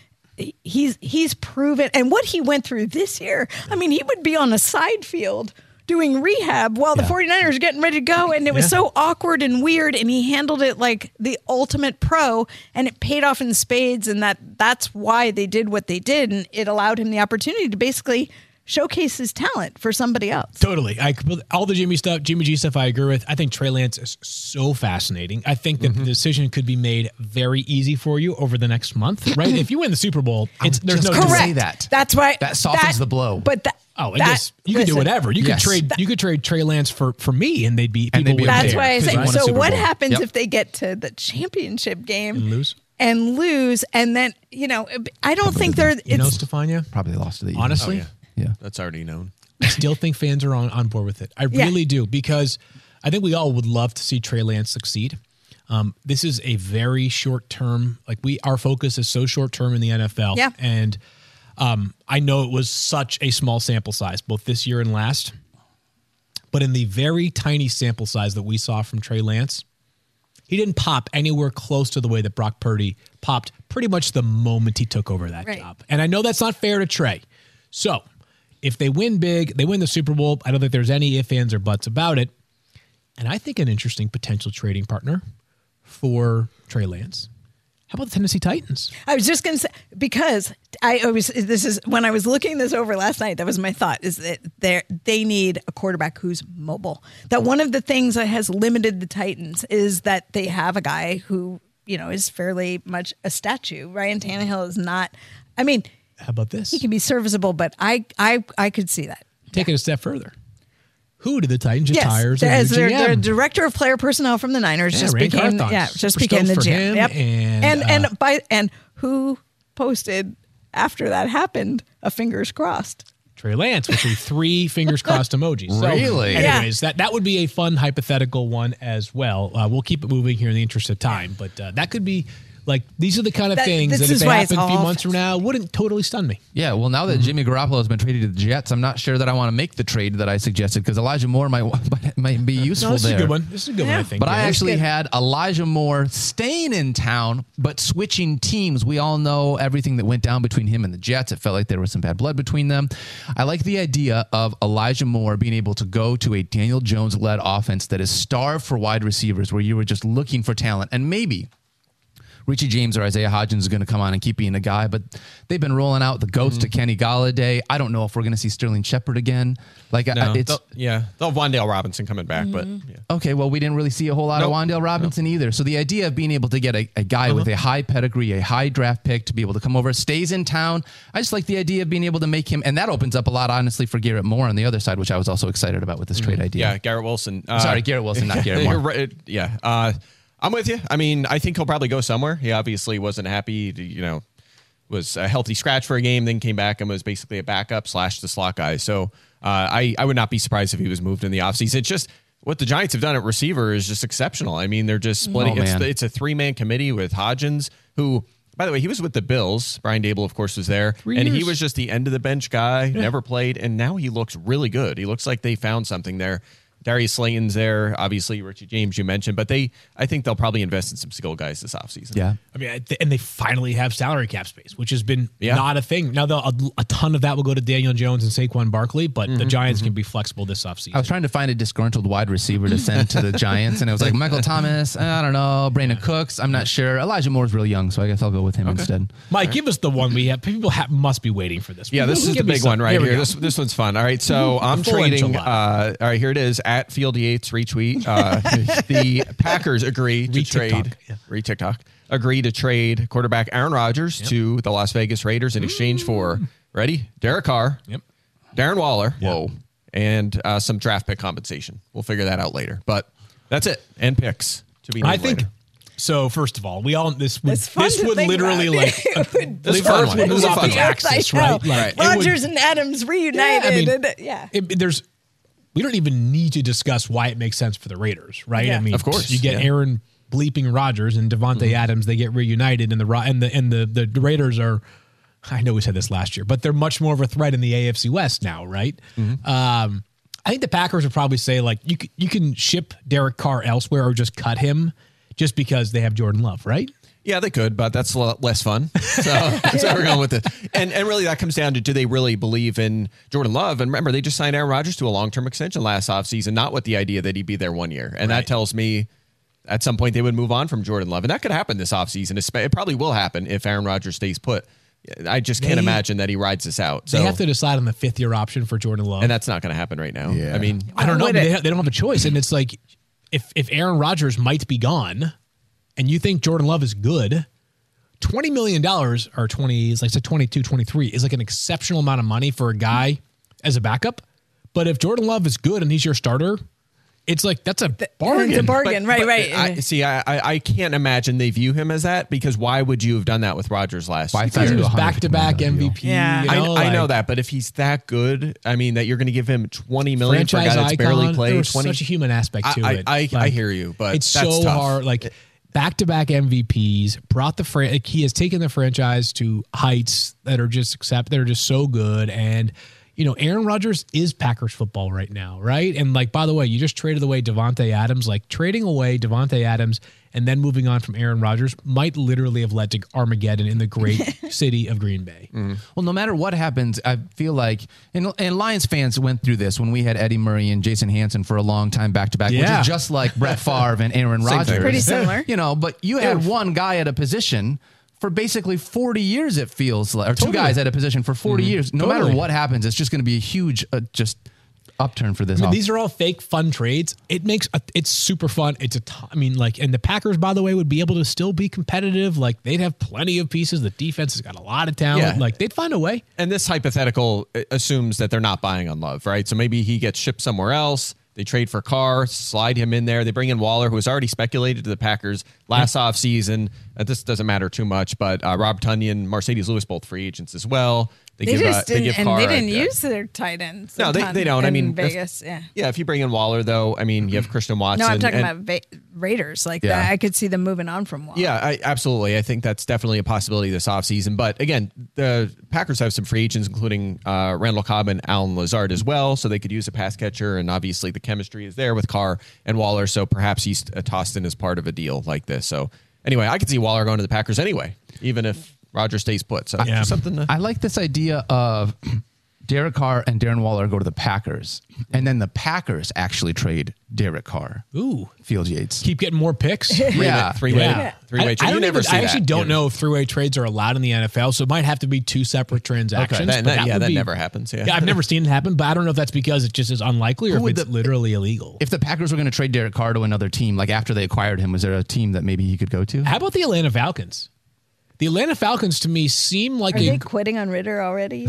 he's proven. And what he went through this year, he would be on a side field doing rehab while the 49ers are getting ready to go, and it was so awkward and weird, and he handled it like the ultimate pro, and it paid off in spades, and that's why they did what they did, and it allowed him the opportunity to basically showcase his talent for somebody else. Totally. All the Jimmy G stuff I agree with. I think Trey Lance is so fascinating. I think that the decision could be made very easy for you over the next month, right? If you win the Super Bowl, there's no just gonna decision. say that. That's why That softens the blow. But You could do whatever. You Yes. could trade Trey Lance for me, and they'd be And they'd be would okay. That's care, why I 'cause say. they won a So Super what Bowl. happens Yep. if they get to the championship game And lose? and then I don't think they're. You know, It's Stefania, Probably lost to the Eagles. honestly, Oh, Yeah. That's already known. I still think fans are on board with it. I Yeah. really do, because I think we all would love to see Trey Lance succeed. This is a very short term. Like our focus is so short term in the NFL. Yeah. And I know it was such a small sample size, both this year and last. But in the very tiny sample size that we saw from Trey Lance, he didn't pop anywhere close to the way that Brock Purdy popped pretty much the moment he took over that job. And I know that's not fair to Trey. So if they win big, they win the Super Bowl, I don't think there's any ifs, ands, or buts about it. And I think an interesting potential trading partner for Trey Lance. How about the Tennessee Titans? I was just going to say, because this is when I was looking this over last night, that was my thought, is that they need a quarterback who's mobile. That one of the things that has limited the Titans is that they have a guy who, is fairly much a statue. Ryan Tannehill is not, how about this? He can be serviceable, but I could see that. Take it a step further. Who did the Titans just hire as as a new GM? their director of player personnel from the Niners just Ray became Carthon. just Super became the stoked for GM. him, Yep. And who posted after that happened a fingers crossed. Trey Lance with the 3 fingers crossed emojis. So, Really? anyways, that would be a fun hypothetical one as well. We'll keep it moving here in the interest of time, but that could be like these are the kind of things this that if is they why it's happen a few all months from now wouldn't totally stun me. Yeah, well, now that Jimmy Garoppolo has been traded to the Jets, I'm not sure that I want to make the trade that I suggested because Elijah Moore might be useful No, this there. is a good one. This is a good one, I think. But yeah. I actually had Elijah Moore staying in town, but switching teams. We all know everything that went down between him and the Jets. It felt like there was some bad blood between them. I like the idea of Elijah Moore being able to go to a Daniel Jones-led offense that is starved for wide receivers, where you were just looking for talent. And maybe Richie James or Isaiah Hodgins is going to come on and keep being a guy, but they've been rolling out the goats to Kenny Galladay. I don't know if we're going to see Sterling Shepard again. They'll have Wan'Dale Robinson coming back, but yeah. Okay, well, we didn't really see a whole lot of Wan'Dale Robinson either. So the idea of being able to get a guy with a high pedigree, a high draft pick to be able to come over, stays in town. I just like the idea of being able to make him, and that opens up a lot, honestly, for Garrett Moore on the other side, which I was also excited about with this trade idea. Yeah, Garrett Wilson. Sorry, Garrett Wilson, not Garrett Moore. You're right. Yeah. I'm with you. I think he'll probably go somewhere. He obviously wasn't happy to, was a healthy scratch for a game, then came back and was basically a backup / the slot guy. So I would not be surprised if he was moved in the offseason. It's just what the Giants have done at receiver is just exceptional. They're just splitting. It's a 3-man committee with Hodgins, who, by the way, he was with the Bills. Brian Dable, of course, was there. 3 and years. he was just the end of the bench guy, never played. And now he looks really good. He looks like they found something there. Darius Slayton's there, obviously Richie James you mentioned, but I think they'll probably invest in some skill guys this offseason. Yeah. And they finally have salary cap space, which has been not a thing. Now, a ton of that will go to Daniel Jones and Saquon Barkley, but the Giants can be flexible this offseason. I was trying to find a disgruntled wide receiver to send to the Giants, and it was like Michael Thomas, I don't know, Brandon Cooks, I'm not sure. Elijah Moore's real young, so I guess I'll go with him instead. Mike, give us the one we have. People must be waiting for this. Yeah, this is the Give me big some. one right we here. go. This one's fun. All right, so I'm Full trading. enchilada. All right, here it is at Field Yates retweet. The Packers agree to trade. TikTok agree to trade quarterback Aaron Rodgers to the Las Vegas Raiders in exchange for Derek Carr, Darren Waller, and some draft pick compensation. We'll figure that out later. But that's it, and picks to be named I think. later. So first of all, this would It's fun to think literally about. like This is the fun earth one. would This move is a off fun its one. axis, I know. right? Like, it would- Rodgers and Adams reunited. there's we don't even need to discuss why it makes sense for the Raiders, right? Yeah. Of course, you get yeah. Aaron bleeping Rodgers and Devontae Adams. They get reunited, and the Raiders are. I know we said this last year, but they're much more of a threat in the AFC West now, right? I think the Packers would probably say like you can ship Derek Carr elsewhere or just cut him just because they have Jordan Love, right? Yeah, they could, but that's a lot less fun. So that's where we're going with it. And really that comes down to, do they really believe in Jordan Love? And remember, they just signed Aaron Rodgers to a long-term extension last offseason, not with the idea that he'd be there 1 year. And that tells me at some point they would move on from Jordan Love. And that could happen this offseason. It probably will happen if Aaron Rodgers stays put. I just can't imagine that he rides this out. So They have to decide on the 5th-year option for Jordan Love. and that's not going to happen right now. Yeah. I mean, I don't know. Would But it? they don't have a choice. And it's like if Aaron Rodgers might be gone and you think Jordan Love is good, $20 million or 20 is like 22, 23 is like an exceptional amount of money for a guy as a backup. But if Jordan Love is good and he's your starter, it's like that's a bargain. It's a bargain, But right. I can't imagine they view him as that, because why would you have done that with Rodgers last year? Because he was 100 back-to-back MVP. Yeah. I know that, but if he's that good, that you're going to give him $20 million for a guy Franchise that's barely icon. played. There's such a human aspect to it. I Like, hear you, but it's that's so tough. hard. Like back-to-back MVPs, he has taken the franchise to heights that are just so good. And, Aaron Rodgers is Packers football right now, right? And by the way, you just traded away Davante Adams. Trading away Davante Adams and then moving on from Aaron Rodgers might literally have led to Armageddon in the great city of Green Bay. Well, no matter what happens, I feel like, and Lions fans went through this when we had Eddie Murray and Jason Hansen for a long time back-to-back, which is just like Brett Favre and Aaron Rodgers. Pretty similar. But you had one guy at a position for basically 40 years, it feels like, or two guys at a position for 40 years. No matter what happens, it's just going to be a huge upturn for this. These are all fake fun trades. It's super fun. And the Packers, by the way, would be able to still be competitive. They'd have plenty of pieces. The defense has got a lot of talent. Yeah. They'd find a way. And this hypothetical assumes that they're not buying on Love, right? So maybe he gets shipped somewhere else. They trade for Carr, slide him in there. They bring in Waller, who was already speculated to the Packers last offseason. This doesn't matter too much, but Rob Tonyan, Mercedes Lewis, both free agents as well. They didn't use their tight ends. No, they don't. Vegas, yeah. If you bring in Waller, though, you have Christian Watson. No, I'm talking about Raiders. That I could see them moving on from Waller. Yeah, absolutely. I think that's definitely a possibility this offseason. But again, the Packers have some free agents, including Randall Cobb and Alan Lazard as well, so they could use a pass catcher. And obviously, the chemistry is there with Carr and Waller, so perhaps he's tossed in as part of a deal like this. So anyway, I could see Waller going to the Packers anyway, even if Rodgers stays put. So something. I like this idea of Derek Carr and Darren Waller go to the Packers, and then the Packers actually trade Derek Carr. Ooh, Field Yates. Keep getting more picks. Three-way trade. I actually don't know if three-way trades are allowed in the NFL, so it might have to be two separate transactions. Okay. That never happens. Yeah. I've never seen it happen, but I don't know if that's because it just is unlikely or if it's literally illegal. If the Packers were going to trade Derek Carr to another team, after they acquired him, was there a team that maybe he could go to? How about the Atlanta Falcons? The Atlanta Falcons to me seem like Are they quitting on Ritter already?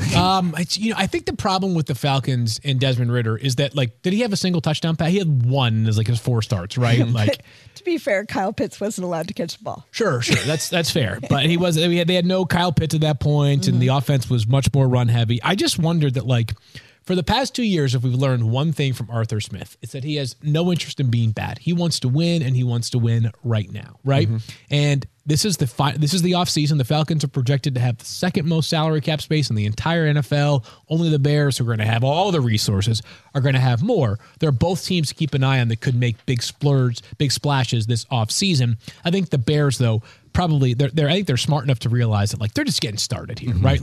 I think the problem with the Falcons and Desmond Ritter is that did he have a single touchdown pass? He had one as his 4 starts, right? To be fair, Kyle Pitts wasn't allowed to catch the ball. Sure, that's fair. But they had no Kyle Pitts at that point, and the offense was much more run heavy. I just wondered that for the past 2 years, if we've learned one thing from Arthur Smith, it's that he has no interest in being bad. He wants to win, and he wants to win right now, right? And this is the offseason. The Falcons are projected to have the second most salary cap space in the entire NFL. Only the Bears, who are going to have all the resources, are going to have more. They're both teams to keep an eye on that could make big splashes this offseason. I think the Bears, though, probably I think they're smart enough to realize that they're just getting started here, right?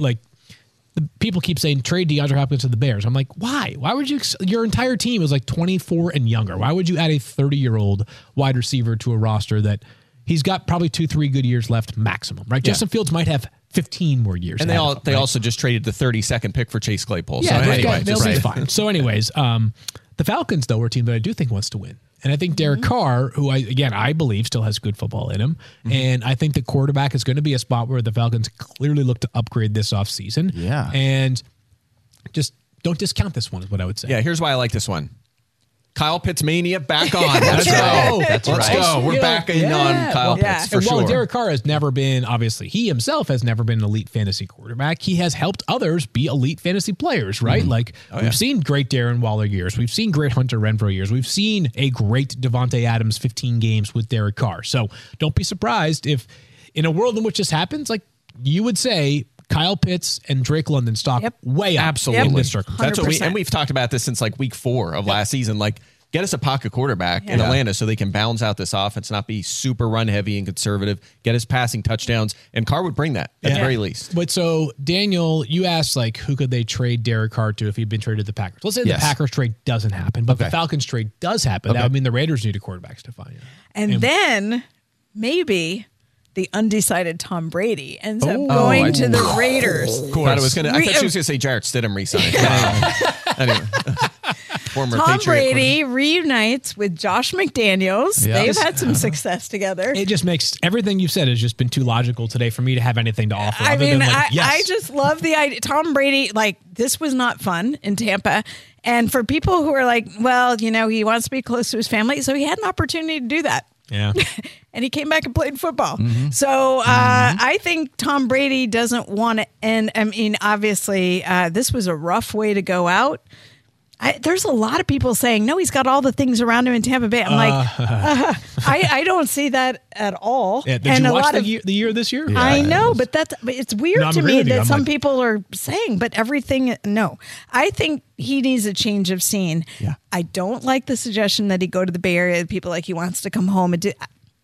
The people keep saying trade DeAndre Hopkins to the Bears. I'm like, why? Why would you? Your entire team is 24 and younger. Why would you add a 30-year-old wide receiver to a roster that he's got probably 2-3 good years left maximum, right? Yeah. Justin Fields might have 15 more years. And they also just traded the 32nd pick for Chase Claypool. Yeah, they'll be fine. So anyways, the Falcons, though, are a team that I do think wants to win. And I think Derek Carr, who I believe still has good football in him. And I think the quarterback is going to be a spot where the Falcons clearly look to upgrade this offseason. Yeah. And just don't discount this one is what I would say. Yeah, here's why I like this one. Kyle Pitts mania back on. Let's go. Let's go. We're back in on Kyle Pitts for sure. Derek Carr has never been, obviously, he himself has never been an elite fantasy quarterback. He has helped others be elite fantasy players, right? We've seen great Darren Waller years. We've seen great Hunter Renfrow years. We've seen a great Davante Adams 15 games with Derek Carr. So don't be surprised if in a world in which this happens, you would say Kyle Pitts and Drake London stock way up. Absolutely. In this circle. That's what we've talked about this since week 4 of last season. Get us a pocket quarterback in Atlanta so they can balance out this offense, not be super run heavy and conservative, get us passing touchdowns. And Carr would bring that at the very least. But so, Daniel, you asked who could they trade Derek Carr to if he'd been traded to the Packers? Let's say the Packers trade doesn't happen, but the Falcons trade does happen. That would mean the Raiders need a quarterback, Stefania. And then maybe the undecided Tom Brady ends up going to the Raiders. I thought she was going to say Jarrett Stidham resigns. Anyway. Former Tom Patriot Brady reunites with Josh McDaniels. Yeah. They've had some success together. It just makes everything you've said has just been too logical today for me to have anything to offer. I just love the idea. Tom Brady, this was not fun in Tampa. And for people who are he wants to be close to his family. So he had an opportunity to do that. Yeah. And he came back and played football. So I think Tom Brady doesn't want to end. I mean, obviously, this was a rough way to go out. There's a lot of people saying, no, he's got all the things around him in Tampa Bay. I'm I don't see that at all. Yeah, did you watch the year this year? Yeah, I know, but it's weird to me that some people are saying, but everything, no. I think he needs a change of scene. Yeah. I don't like the suggestion that he go to the Bay Area. People like he wants to come home and do.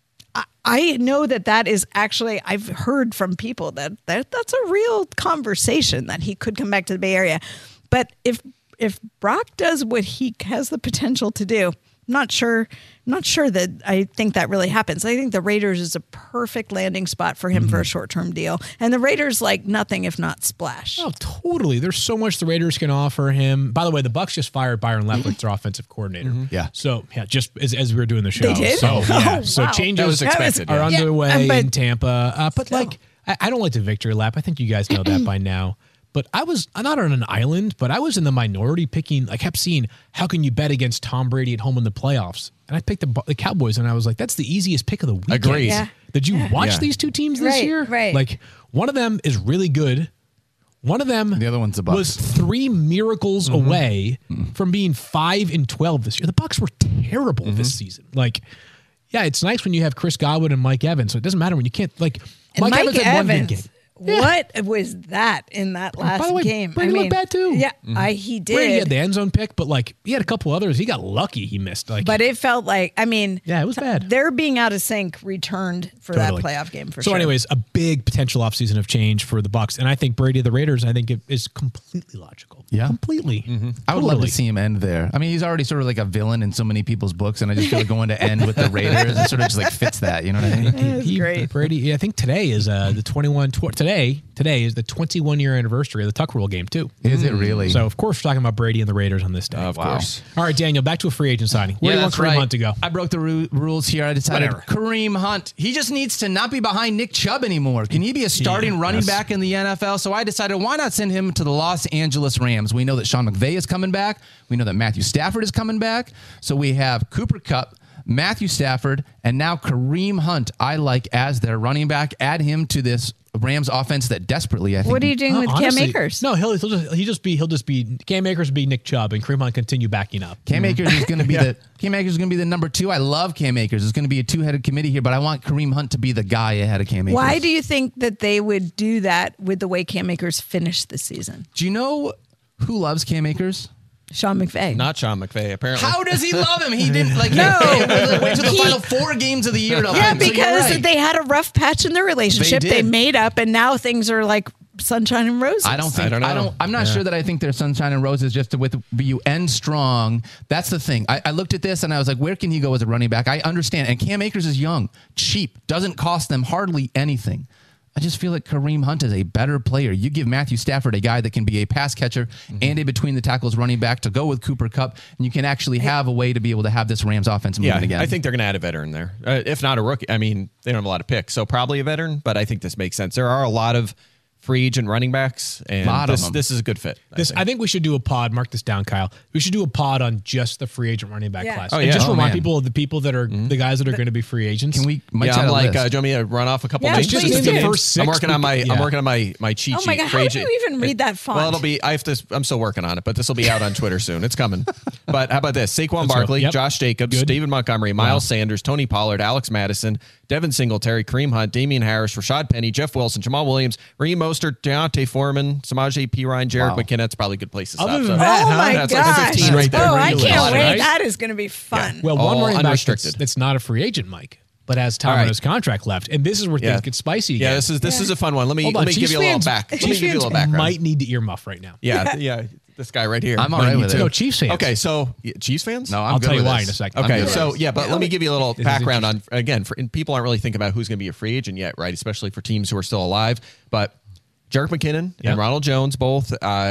I know that is actually, I've heard from people that's a real conversation that he could come back to the Bay Area. But if Brock does what he has the potential to do, I'm not sure that I think that really happens. I think the Raiders is a perfect landing spot for him for a short-term deal. And the Raiders like nothing if not splash. Oh, totally. There's so much the Raiders can offer him. By the way, the Bucs just fired Byron Leftwich, their offensive coordinator. Yeah. So, just as we were doing the show. They did? So, wow. So changes that was expected, are underway but in Tampa. But still. I don't like the victory lap. I think you guys know that by now. But I'm not on an island, but I was in the minority picking. I kept seeing, how can you bet against Tom Brady at home in the playoffs? And I picked the Cowboys, and I was like, that's the easiest pick of the weekend. Agreed. Yeah. Did you watch these two teams this year? Right. Like, one of them is really good. One of them The other one's the Bucs. was 3 miracles away from being 5-12 this year. The Bucs were terrible this season. Like, yeah, it's nice when you have Chris Godwin and Mike Evans, so it doesn't matter when you can't, like, And Mike Evans had one big Evans, game. what was that in that last By the way, game? Brady looked bad too. Yeah, he did. Brady had the end zone pick, but like he had a couple others. He got lucky. He missed. Like, But it felt like, yeah, it was bad. Their being out of sync returned for Totally. that playoff game for so sure. anyways, a big potential offseason of change for the Bucs, and I think Brady of the Raiders, I think it is completely logical. Yeah. Completely. I would love to Totally. see him end there. I mean, he's already sort of like a villain in so many people's books, and I just feel like going to end with the Raiders. It sort of just like fits that. You know what I mean? That's great. Brady, I think today is the 21. Today is the 21-year anniversary of the Tuck Rule game too. Is it really? So of course we're talking about Brady and the Raiders on this day. Of course. All right, Daniel, back to a free agent signing. Where do you want Kareem Hunt to go? I broke the rules here. I decided Whatever. Kareem Hunt. He just needs to not be behind Nick Chubb anymore. Can he be a starting running back in the NFL? So I decided, why not send him to the Los Angeles Rams? We know that Sean McVay is coming back. We know that Matthew Stafford is coming back. So we have Cooper Kupp, Matthew Stafford, and now Kareem Hunt, I like as their running back. Add him to this Rams offense that desperately, I think. What are you doing with Cam Honestly, Akers? No, he'll just be Cam Akers will be Nick Chubb, and Kareem Hunt continue backing up. Cam Akers is going to be Cam Akers is going to be the number 2. I love Cam Akers. It's going to be a 2-headed committee here, but I want Kareem Hunt to be the guy ahead of Cam Akers. Why do you think that they would do that with the way Cam Akers finished the season? Do you know who loves Cam Akers? Sean McVay. Not Sean McVay, apparently. How does he love him? He didn't like. No. Wait till the final 4 games of the year. To Yeah, him. So you're because right. they had a rough patch in their relationship. They They did. made up, and now things are like sunshine and roses. I don't think. I don't know. I'm not sure that I think they're sunshine and roses. Just with you end strong. That's the thing. I looked at this and I was like, where can he go as a running back? I understand. And Cam Akers is young, cheap, doesn't cost them hardly anything. I just feel like Kareem Hunt is a better player. You give Matthew Stafford a guy that can be a pass catcher and a between the tackles running back to go with Cooper Kupp, and you can actually have a way to be able to have this Rams offense moving again. I think they're going to add a veteran there. If not a rookie. I mean, they don't have a lot of picks, so probably a veteran, but I think this makes sense. There are a lot of free agent running backs, and Lot of them. this is a good fit. I think we should do a pod. Mark this down, Kyle. We should do a pod on just the free agent running back Yeah. class. Oh, And yeah. just Oh, remind man. people of the people that are the guys that are going to be free agents. Can we? Might Yeah, chat I'm a like, list. do you want me to run off a couple Yeah, names? please Just do. the first 6. I'm working on my Yeah. I'm working on my cheat Oh my sheet. God, for how agent. do you even read that font? Well, it'll be. I'm still working on it, but this will be out on Twitter soon. It's coming. But how about this? Saquon go. Barkley, Yep. Josh Jacobs, Good. David Montgomery, Miles Sanders, Tony Pollard, Alex Madison, Devin Singletary, Kareem Hunt, Damian Harris, Rashad Penny, Jeff Wilson, Jamal Williams, Raheem Mostert, Deontay Foreman, Samaje Perine, Jared Wow. McKinnon. That's probably a good place to stop. Other So- than that, Oh huh? my That's gosh! like 15 right there. Oh, I Really can't lot, wait. right? That is going to be fun. Well, All one running back unrestricted. that's not a free agent, Mike, but has time All on right. his contract left, and this is where Yeah. things get spicy. Yeah, Again. this is a fun one. Let me Hold on, give Chiefs you a little fans- back. Let me Chiefs give you a little fans background. might need to earmuff right now. Yeah. This guy right here. I'm all might right need with to. it. No, Chiefs fans. Okay, so Chiefs fans? No, I'm I'll good tell you with why this. in a second. Okay, I'm good so with this. yeah, but let me give you a little is background on again. And people aren't really thinking about who's going to be a free agent yet, right? Especially for teams who are still alive. But Jerick McKinnon Yep. and Ronald Jones, both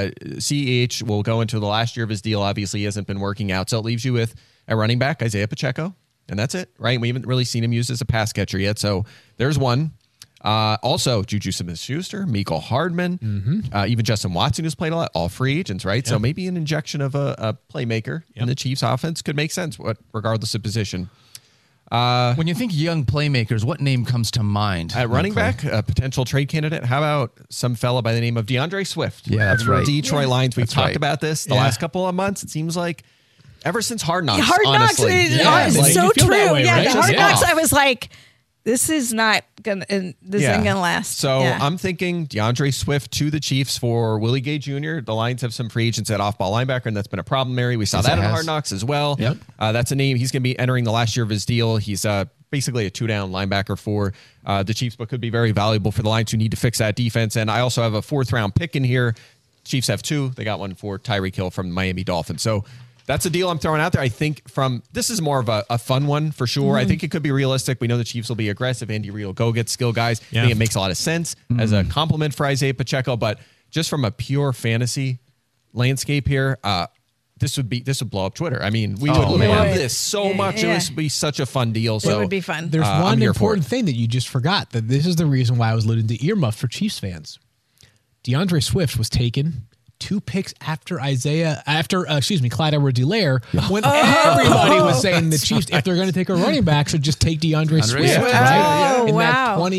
CEH, will go into the last year of his deal. Obviously, he hasn't been working out, so it leaves you with a running back, Isaiah Pacheco, and that's it, right? We haven't really seen him used as a pass catcher yet, so there's one. Also, Juju Smith-Schuster, Mecole Hardman, even Justin Watson, who's played a lot, all free agents, right? So maybe an injection of a playmaker in the Chiefs offense could make sense, regardless of position. When you think young playmakers, what name comes to mind? At running back, a potential trade candidate. How about some fella by the name of DeAndre Swift? Yeah, that's of the right. Detroit Lions. We've That's talked right. about this the last couple of months. It seems like ever since Hard Knocks. Hard Knocks honestly. is like, so you feel that true. way, Yeah, right? the Hard Yeah. Knocks. I was like, this is not gonna. This ain't gonna last. So Yeah. I'm thinking DeAndre Swift to the Chiefs for Willie Gay Jr. The Lions have some free agents at off-ball linebacker, and that's been a problem, Mary. We saw Yes, that it in has. Hard Knocks as well. Yep. That's a name. He's going to be entering the last year of his deal. He's basically a two-down linebacker for the Chiefs, but could be very valuable for the Lions who need to fix that defense. And I also have a 4th-round pick in here. Chiefs have 2. They got one for Tyreek Hill from the Miami Dolphins. So that's a deal I'm throwing out there. I think this is more of a fun one for sure. I think it could be realistic. We know the Chiefs will be aggressive. Andy Reid will go get skill guys. I think it makes a lot of sense as a compliment for Isaiah Pacheco. But just from a pure fantasy landscape here, this would blow up Twitter. I mean, we would love this so much. Yeah. This would be such a fun deal. So it would be fun. There's I'm one here for important thing that you just forgot, that this is the reason why I was alluding to earmuffs for Chiefs fans. DeAndre Swift was taken 2 picks after Clyde Edwards-Helaire, when everybody was saying the Chiefs, if they're going to take a running back, should just take DeAndre Swift, Swift. right? Oh, In that wow.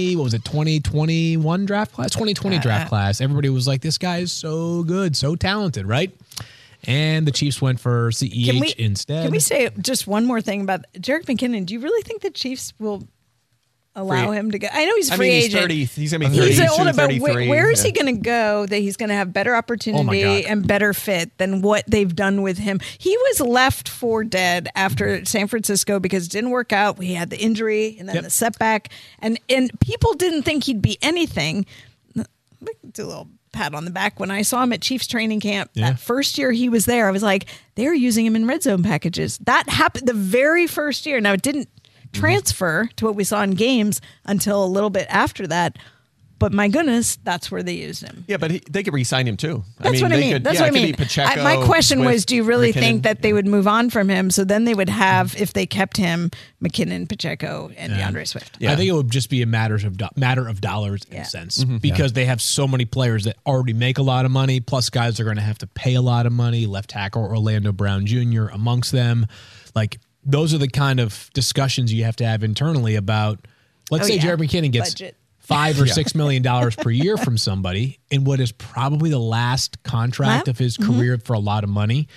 2021 draft class, 2020 draft class, everybody was like, this guy is so good, so talented, right? And the Chiefs went for CEH instead. Can we say just one more thing about Jerick McKinnon? Do you really think the Chiefs will allow him to go? I know he's a free he's agent. 30. He's going to be He's 32, older, but 33. where is Yeah. he going to go that he's going to have better opportunity God. and better fit than what they've done with him? He was left for dead after San Francisco because it didn't work out. We had the injury and then the setback, and people didn't think he'd be anything. Do a little pat on the back. When I saw him at Chiefs training camp that first year he was there, I was like, they're using him in red zone packages. That happened the very first year. Now it didn't transfer to what we saw in games until a little bit after that. But my goodness, that's where they used him. Yeah, but they could re-sign him too. That's what I mean. That's what I mean. Pacheco, My question Swift, was, do you really McKinnon. think that they would move on from him? So then they would have, if they kept him, McKinnon, Pacheco, and DeAndre Swift. Yeah. I think it would just be a matter of dollars in a sense, because they have so many players that already make a lot of money, plus guys are going to have to pay a lot of money. Left tackle Orlando Brown Jr. amongst them. Like, those are the kind of discussions you have to have internally about, let's say Jerick McKinnon gets Budget. $5 or $6 million per year from somebody in what is probably the last contract of his career for a lot of money.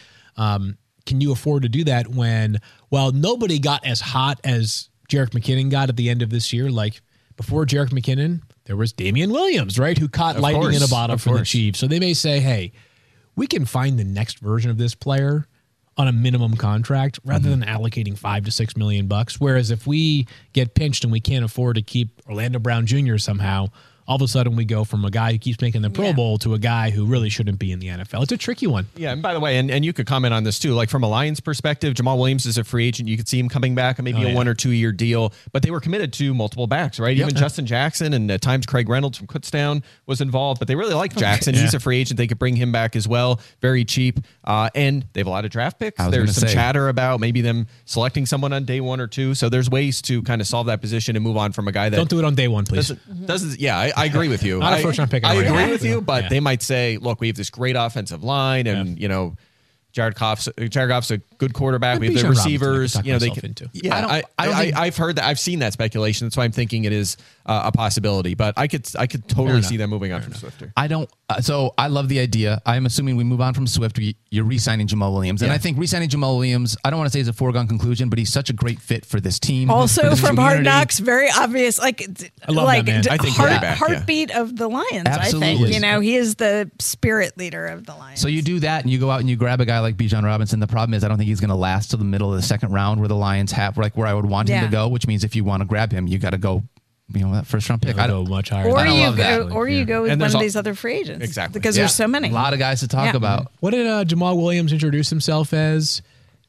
Can you afford to do that when, well, nobody got as hot as Jerick McKinnon got at the end of this year? Like, before Jerick McKinnon, there was Damian Williams, right, who caught lightning in a bottle for the Chiefs. So they may say, hey, we can find the next version of this player on a minimum contract rather than allocating $5 to $6 million. Whereas if we get pinched and we can't afford to keep Orlando Brown Jr. somehow, all of a sudden we go from a guy who keeps making the Pro Bowl to a guy who really shouldn't be in the NFL. It's a tricky one. Yeah, and by the way, and you could comment on this too, like from a Lions perspective, Jamal Williams is a free agent. You could see him coming back, maybe a 1 or 2 year deal, but they were committed to multiple backs, right? Even Justin Jackson and at times Craig Reynolds from Kutztown was involved, but they really like Jackson. He's a free agent. They could bring him back as well. Very cheap. And they have a lot of draft picks. There's some chatter about maybe them selecting someone on day 1 or 2. So there's ways to kind of solve that position and move on from a guy that Don't do it on day one, please. doesn't I agree with you. Not a first-round pick. I already. agree with you, but Yeah. they might say, look, we have this great offensive line and, Jared Goff's a good quarterback. But We have the Bijan Robinson, receivers. I could talk They myself could. into. Yeah, I've heard that. I've seen that speculation. That's why I'm thinking it is a possibility. But I could totally see them moving on from Swifter. I don't. So I love the idea. I'm assuming we move on from Swift. You're re-signing Jamal Williams, and I think re-signing Jamal Williams. I don't want to say it's a foregone conclusion, but he's such a great fit for this team. Also for this from Hard community. Knocks, very obvious. Like, I love that man. I think he'll be back, yeah. heartbeat of the Lions. Absolutely. I think he is the spirit leader of the Lions. So you do that, and you go out and you grab a guy like Bijan Robinson. The problem is, I don't think he's going to last till the middle of the second round, where the Lions have where I would want him to go. Which means if you want to grab him, you got to go, that first round pick. I I go don't. much higher. or than that. you love that. go, or you go with And one there's of all- these other free agents. Exactly. Because Yeah. there's so many. A lot of guys to talk about. What did Jamal Williams introduce himself as?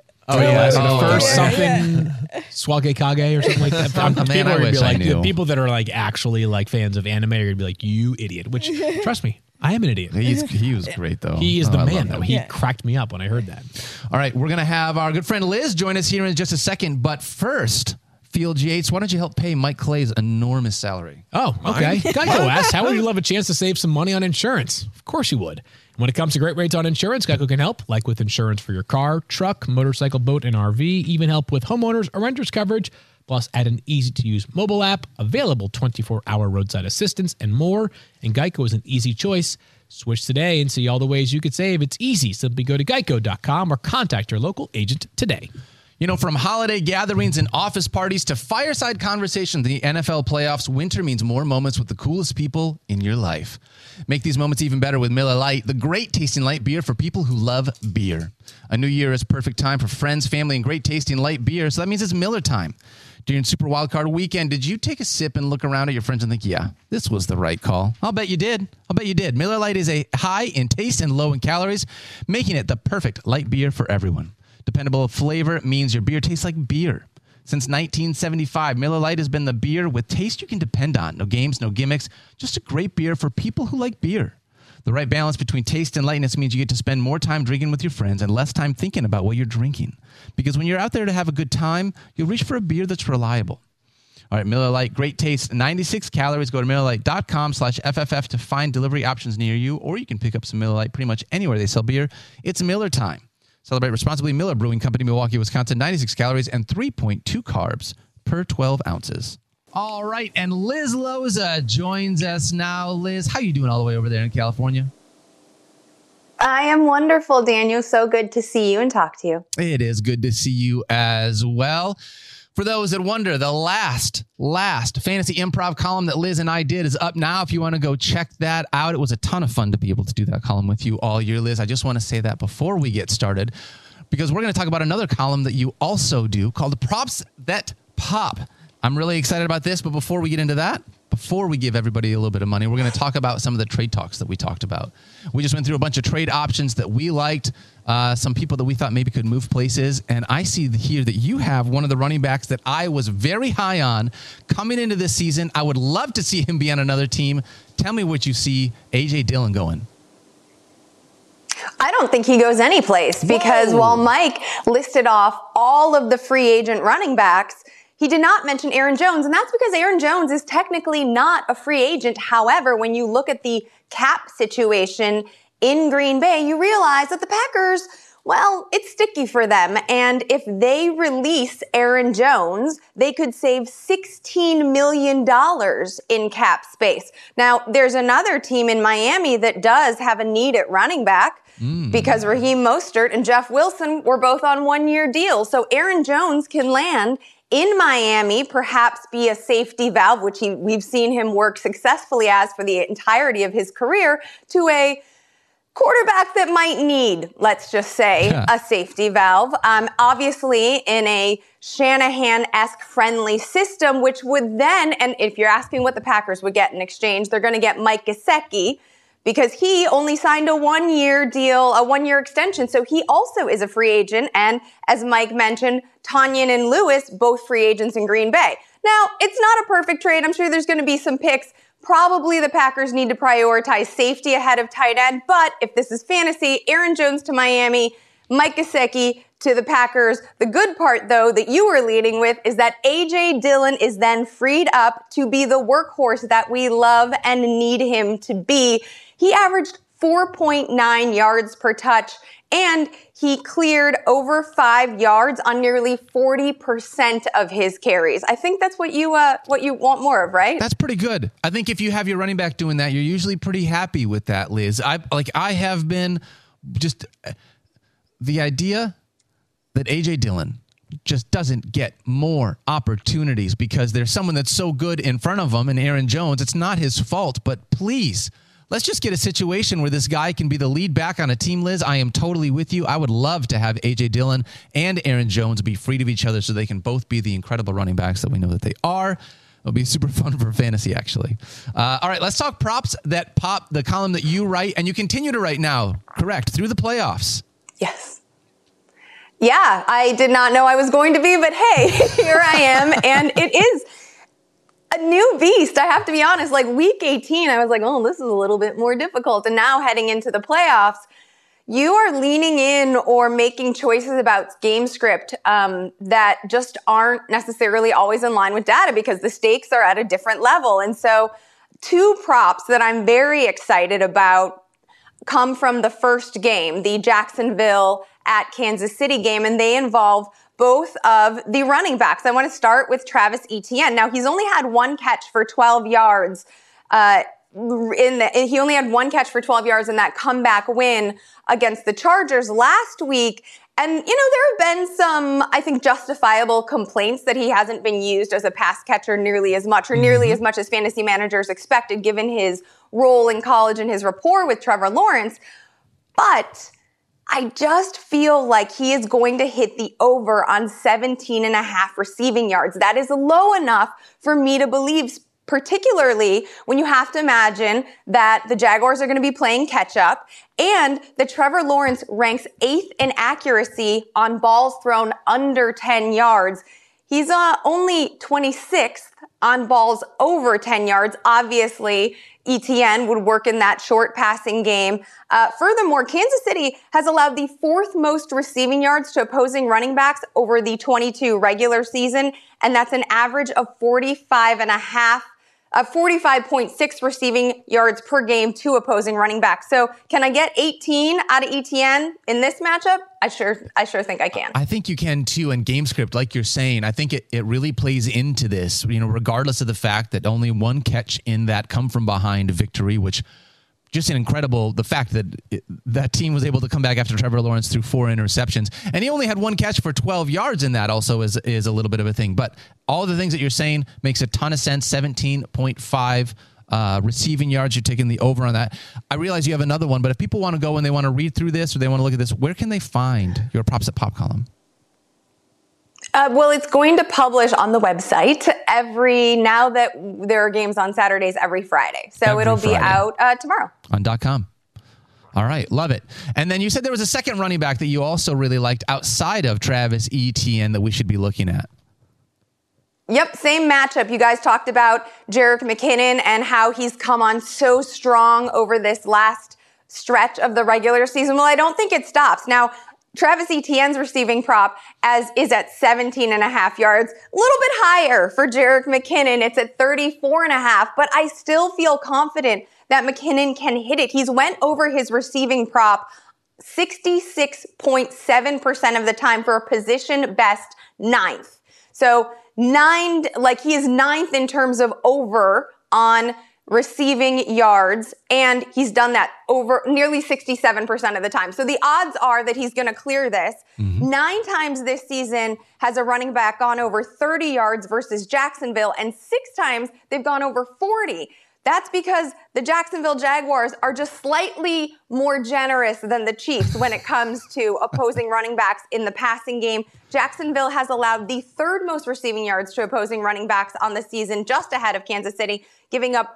Oh, First something Swage Kage or something like that. Man, People I are gonna wish be I like, knew. the people that are like actually like fans of anime are gonna be like, you idiot. Which, trust me, I am an idiot. He was great though. He is Oh, the I love man, him. though. He cracked me up when I heard that. All right, we're gonna have our good friend Liz join us here in just a second, but first, Field Yates, why don't you help pay Mike Clay's enormous salary? Oh, okay. Geico asked, how would you love a chance to save some money on insurance? Of course you would. When it comes to great rates on insurance, Geico can help, like with insurance for your car, truck, motorcycle, boat, and RV, even help with homeowners or renters coverage. Plus, add an easy-to-use mobile app, available 24-hour roadside assistance, and more. And Geico is an easy choice. Switch today and see all the ways you could save. It's easy. Simply go to geico.com or contact your local agent today. You know, from holiday gatherings and office parties to fireside conversations in the NFL playoffs, winter means more moments with the coolest people in your life. Make these moments even better with Miller Lite, the great tasting light beer for people who love beer. A new year is perfect time for friends, family, and great tasting light beer, so that means it's Miller time. During Super Wildcard weekend, did you take a sip and look around at your friends and think, yeah, this was the right call? I'll bet you did. Miller Lite is a high in taste and low in calories, making it the perfect light beer for everyone. Dependable flavor means your beer tastes like beer. Since 1975, Miller Lite has been the beer with taste you can depend on. No games, no gimmicks, just a great beer for people who like beer. The right balance between taste and lightness means you get to spend more time drinking with your friends and less time thinking about what you're drinking. Because when you're out there to have a good time, you'll reach for a beer that's reliable. All right, Miller Lite, great taste, 96 calories. Go to MillerLite.com/FFF to find delivery options near you, or you can pick up some Miller Lite pretty much anywhere they sell beer. It's Miller time. Celebrate responsibly. Miller Brewing Company, Milwaukee, Wisconsin. 96 calories and 3.2 carbs per 12 ounces. All right, and Liz Loza joins us now. Liz, how you doing all the way over there in California? I am wonderful, Daniel. So good to see you and talk to you. It is good to see you as well. For those that wonder, the last fantasy improv column that Liz and I did is up now. If you want to go check that out, it was a ton of fun to be able to do that column with you all year, Liz. I just want to say that before we get started, because we're going to talk about another column that you also do called the Props That Pop. I'm really excited about this, but before we get into that, before we give everybody a little bit of money, we're going to talk about some of the trade talks that we talked about. We just went through a bunch of trade options that we liked, some people that we thought maybe could move places, and I see here that you have one of the running backs that I was very high on coming into this season. I would love to see him be on another team. Tell me what you see A.J. Dillon going. I don't think he goes anyplace because while Mike listed off all of the free agent running backs, he did not mention Aaron Jones, and that's because Aaron Jones is technically not a free agent. However, when you look at the cap situation in Green Bay, you realize that the Packers, well, it's sticky for them. And if they release Aaron Jones, they could save $16 million in cap space. Now, there's another team in Miami that does have a need at running back because Raheem Mostert and Jeff Wilson were both on one-year deals. So Aaron Jones can land in Miami, perhaps be a safety valve, which we've seen him work successfully as for the entirety of his career, to a quarterback that might need, let's just say, a safety valve. Obviously, in a Shanahan-esque friendly system, which would then, and if you're asking what the Packers would get in exchange, they're going to get Mike Gesicki, because he only signed a one-year deal, a one-year extension. So he also is a free agent. And as Mike mentioned, Tonyan and Lewis, both free agents in Green Bay. Now, it's not a perfect trade. I'm sure there's going to be some picks. Probably the Packers need to prioritize safety ahead of tight end. But if this is fantasy, Aaron Jones to Miami, Mike Gesicki to the Packers. The good part, though, that you were leading with is that A.J. Dillon is then freed up to be the workhorse that we love and need him to be. He averaged 4.9 yards per touch, and he cleared over 5 yards on nearly 40% of his carries. I think that's what you want more of, right? That's pretty good. I think if you have your running back doing that, you're usually pretty happy with that, Liz. I have been just the idea that A.J. Dillon just doesn't get more opportunities because there's someone that's so good in front of him, and Aaron Jones. It's not his fault, but please, let's just get a situation where this guy can be the lead back on a team, Liz. I am totally with you. I would love to have A.J. Dillon and Aaron Jones be freed of each other so they can both be the incredible running backs that we know that they are. It'll be super fun for fantasy, actually. All right, let's talk Props That Pop, the column that you write, and you continue to write now, correct, through the playoffs. Yes. Yeah, I did not know I was going to be, but hey, here I am, and it is a new beast. I have to be honest, like week 18, I was like, oh, this is a little bit more difficult. And now heading into the playoffs, you are leaning in or making choices about game script that just aren't necessarily always in line with data because the stakes are at a different level. And so 2 props that I'm very excited about come from the first game, the Jacksonville at Kansas City game, and they involve both of the running backs. I want to start with Travis Etienne. Now, he's only had one catch for 12 yards. He only had one catch for 12 yards in that comeback win against the Chargers last week. And, there have been some, I think, justifiable complaints that he hasn't been used as a pass catcher nearly as much, or nearly as much as fantasy managers expected, given his role in college and his rapport with Trevor Lawrence. But I just feel like he is going to hit the over on 17.5 receiving yards. That is low enough for me to believe, particularly when you have to imagine that the Jaguars are going to be playing catch up and that Trevor Lawrence ranks 8th in accuracy on balls thrown under 10 yards. He's only 26th on balls over 10 yards. Obviously, Etienne would work in that short passing game. Furthermore, Kansas City has allowed the 4th most receiving yards to opposing running backs over the 22 regular season, and that's an average of 45.6 receiving yards per game to opposing running backs. So can I get 18 out of Etienne in this matchup? I sure think I can. I think you can too. And game script, like you're saying, I think it really plays into this, regardless of the fact that only one catch in that come from behind victory, which just an incredible, the fact that that team was able to come back after Trevor Lawrence threw 4 interceptions. And he only had one catch for 12 yards in that also is a little bit of a thing. But all the things that you're saying makes a ton of sense. 17.5 receiving yards. You're taking the over on that. I realize you have another one, but if people want to go and they want to read through this or they want to look at this, where can they find your Props at Pop column? Well, it's going to publish on the website now that there are games on Saturdays every Friday. So it'll be out tomorrow. On .com. All right. Love it. And then you said there was a second running back that you also really liked outside of Travis Etienne that we should be looking at. Yep, same matchup. You guys talked about Jerick McKinnon and how he's come on so strong over this last stretch of the regular season. Well, I don't think it stops. Now, Travis Etienne's receiving prop is at 17.5 yards, a little bit higher for Jerick McKinnon. It's at 34.5, but I still feel confident that McKinnon can hit it. He's went over his receiving prop 66.7% of the time for a position best 9th. So he is 9th in terms of over on receiving yards, and he's done that over nearly 67% of the time. So the odds are that he's going to clear this. 9 times this season has a running back gone over 30 yards versus Jacksonville, and 6 times they've gone over 40. That's because the Jacksonville Jaguars are just slightly more generous than the Chiefs when it comes to opposing running backs in the passing game. Jacksonville has allowed the 3rd most receiving yards to opposing running backs on the season, just ahead of Kansas City, giving up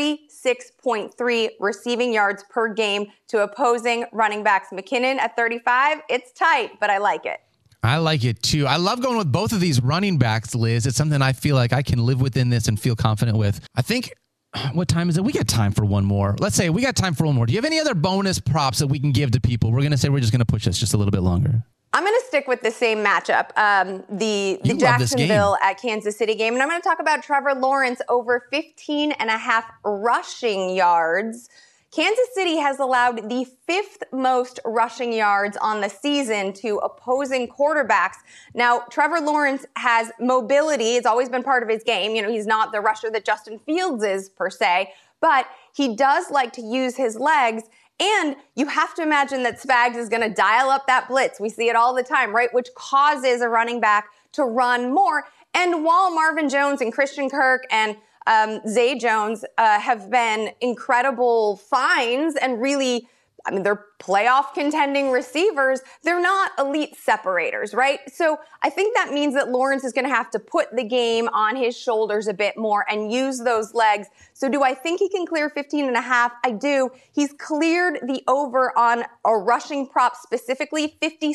46.3 receiving yards per game to opposing running backs. McKinnon at 35, it's tight, but I like it. I like it too. I love going with both of these running backs, Liz. It's something I feel like I can live within this and feel confident with. I think, what time is it? We got time for one more. Let's say we got time for one more. Do you have any other bonus props that we can give to people? We're going to say we're just going to push this just a little bit longer. I'm going to stick with the same matchup, the Jacksonville at Kansas City game. And I'm going to talk about Trevor Lawrence over 15.5 rushing yards. Kansas City has allowed the 5th most rushing yards on the season to opposing quarterbacks. Now, Trevor Lawrence has mobility. It's always been part of his game. He's not the rusher that Justin Fields is per se, but he does like to use his legs. And you have to imagine that Spags is going to dial up that blitz. We see it all the time, right? Which causes a running back to run more. And while Marvin Jones and Christian Kirk and Zay Jones have been incredible finds and really, they're playoff contending receivers, they're not elite separators, right? So I think that means that Lawrence is going to have to put the game on his shoulders a bit more and use those legs. So do I think he can clear 15.5? I do. He's cleared the over on a rushing prop specifically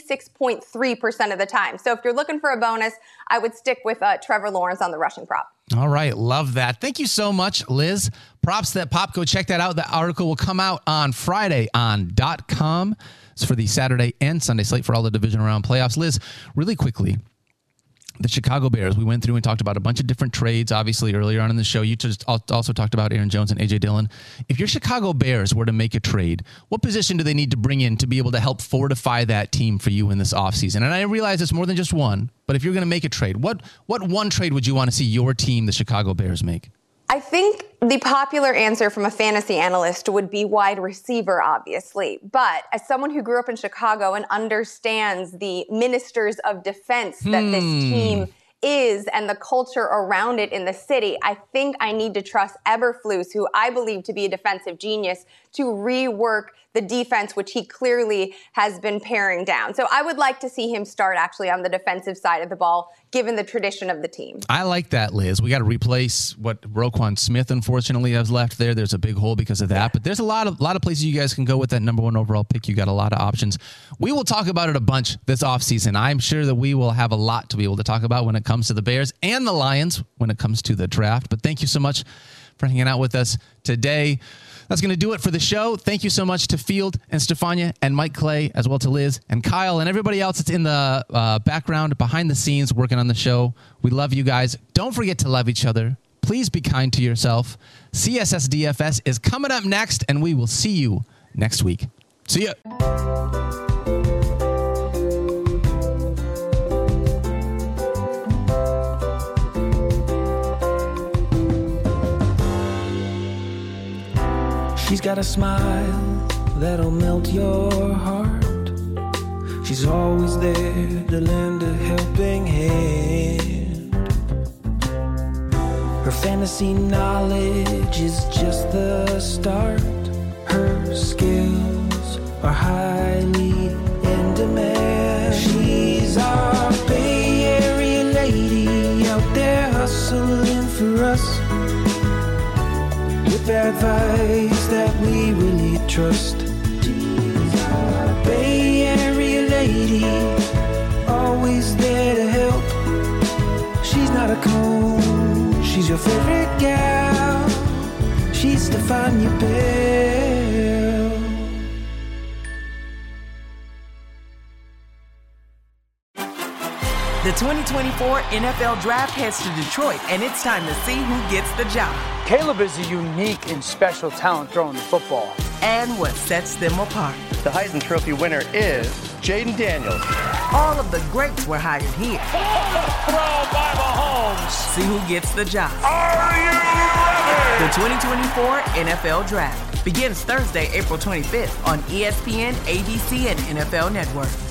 56.3% of the time. So if you're looking for a bonus, I would stick with Trevor Lawrence on the rushing prop. All right. Love that. Thank you so much, Liz. Props That Pop. Go check that out. The article will come out on Friday on .com. It's for the Saturday and Sunday slate for all the division round playoffs. Liz, really quickly, the Chicago Bears. We went through and talked about a bunch of different trades, obviously, earlier on in the show. You just also talked about Aaron Jones and A.J. Dillon. If your Chicago Bears were to make a trade, what position do they need to bring in to be able to help fortify that team for you in this offseason? And I realize it's more than just one, but if you're going to make a trade, what one trade would you want to see your team, the Chicago Bears, make? I think the popular answer from a fantasy analyst would be wide receiver, obviously. But as someone who grew up in Chicago and understands the ministers of defense that this team is and the culture around it in the city, I think I need to trust Eberflus, who I believe to be a defensive genius, to rework the defense, which he clearly has been paring down. So I would like to see him start actually on the defensive side of the ball, given the tradition of the team. I like that, Liz. We got to replace what Roquan Smith, unfortunately, has left there. There's a big hole because of that. But there's a lot of places you guys can go with that number 1 overall pick. You got a lot of options. We will talk about it a bunch this offseason. I'm sure that we will have a lot to be able to talk about when it comes to the Bears and the Lions when it comes to the draft. But thank you so much for hanging out with us today. That's going to do it for the show. Thank you so much to Field and Stefania and Mike Clay, as well to Liz and Kyle and everybody else that's in the background, behind the scenes, working on the show. We love you guys. Don't forget to love each other. Please be kind to yourself. CSS DFS is coming up next, and we will see you next week. See ya. She's got a smile that'll melt your heart. She's always there to lend a helping hand. Her fantasy knowledge is just the start. Her skills are highly in demand. She's our Bay Area lady out there hustling for us. With advice that we really trust. She's our Bay Area lady, always there to help. She's not a clone, she's your favorite gal. She's Stefania Bell. The 2024 NFL Draft heads to Detroit, and it's time to see who gets the job. Caleb is a unique and special talent throwing the football. And what sets them apart. The Heisman Trophy winner is Jaden Daniels. All of the greats were hired here. Throw by Mahomes. See who gets the job. Are you ready? The 2024 NFL Draft begins Thursday, April 25th on ESPN, ABC, and NFL Network.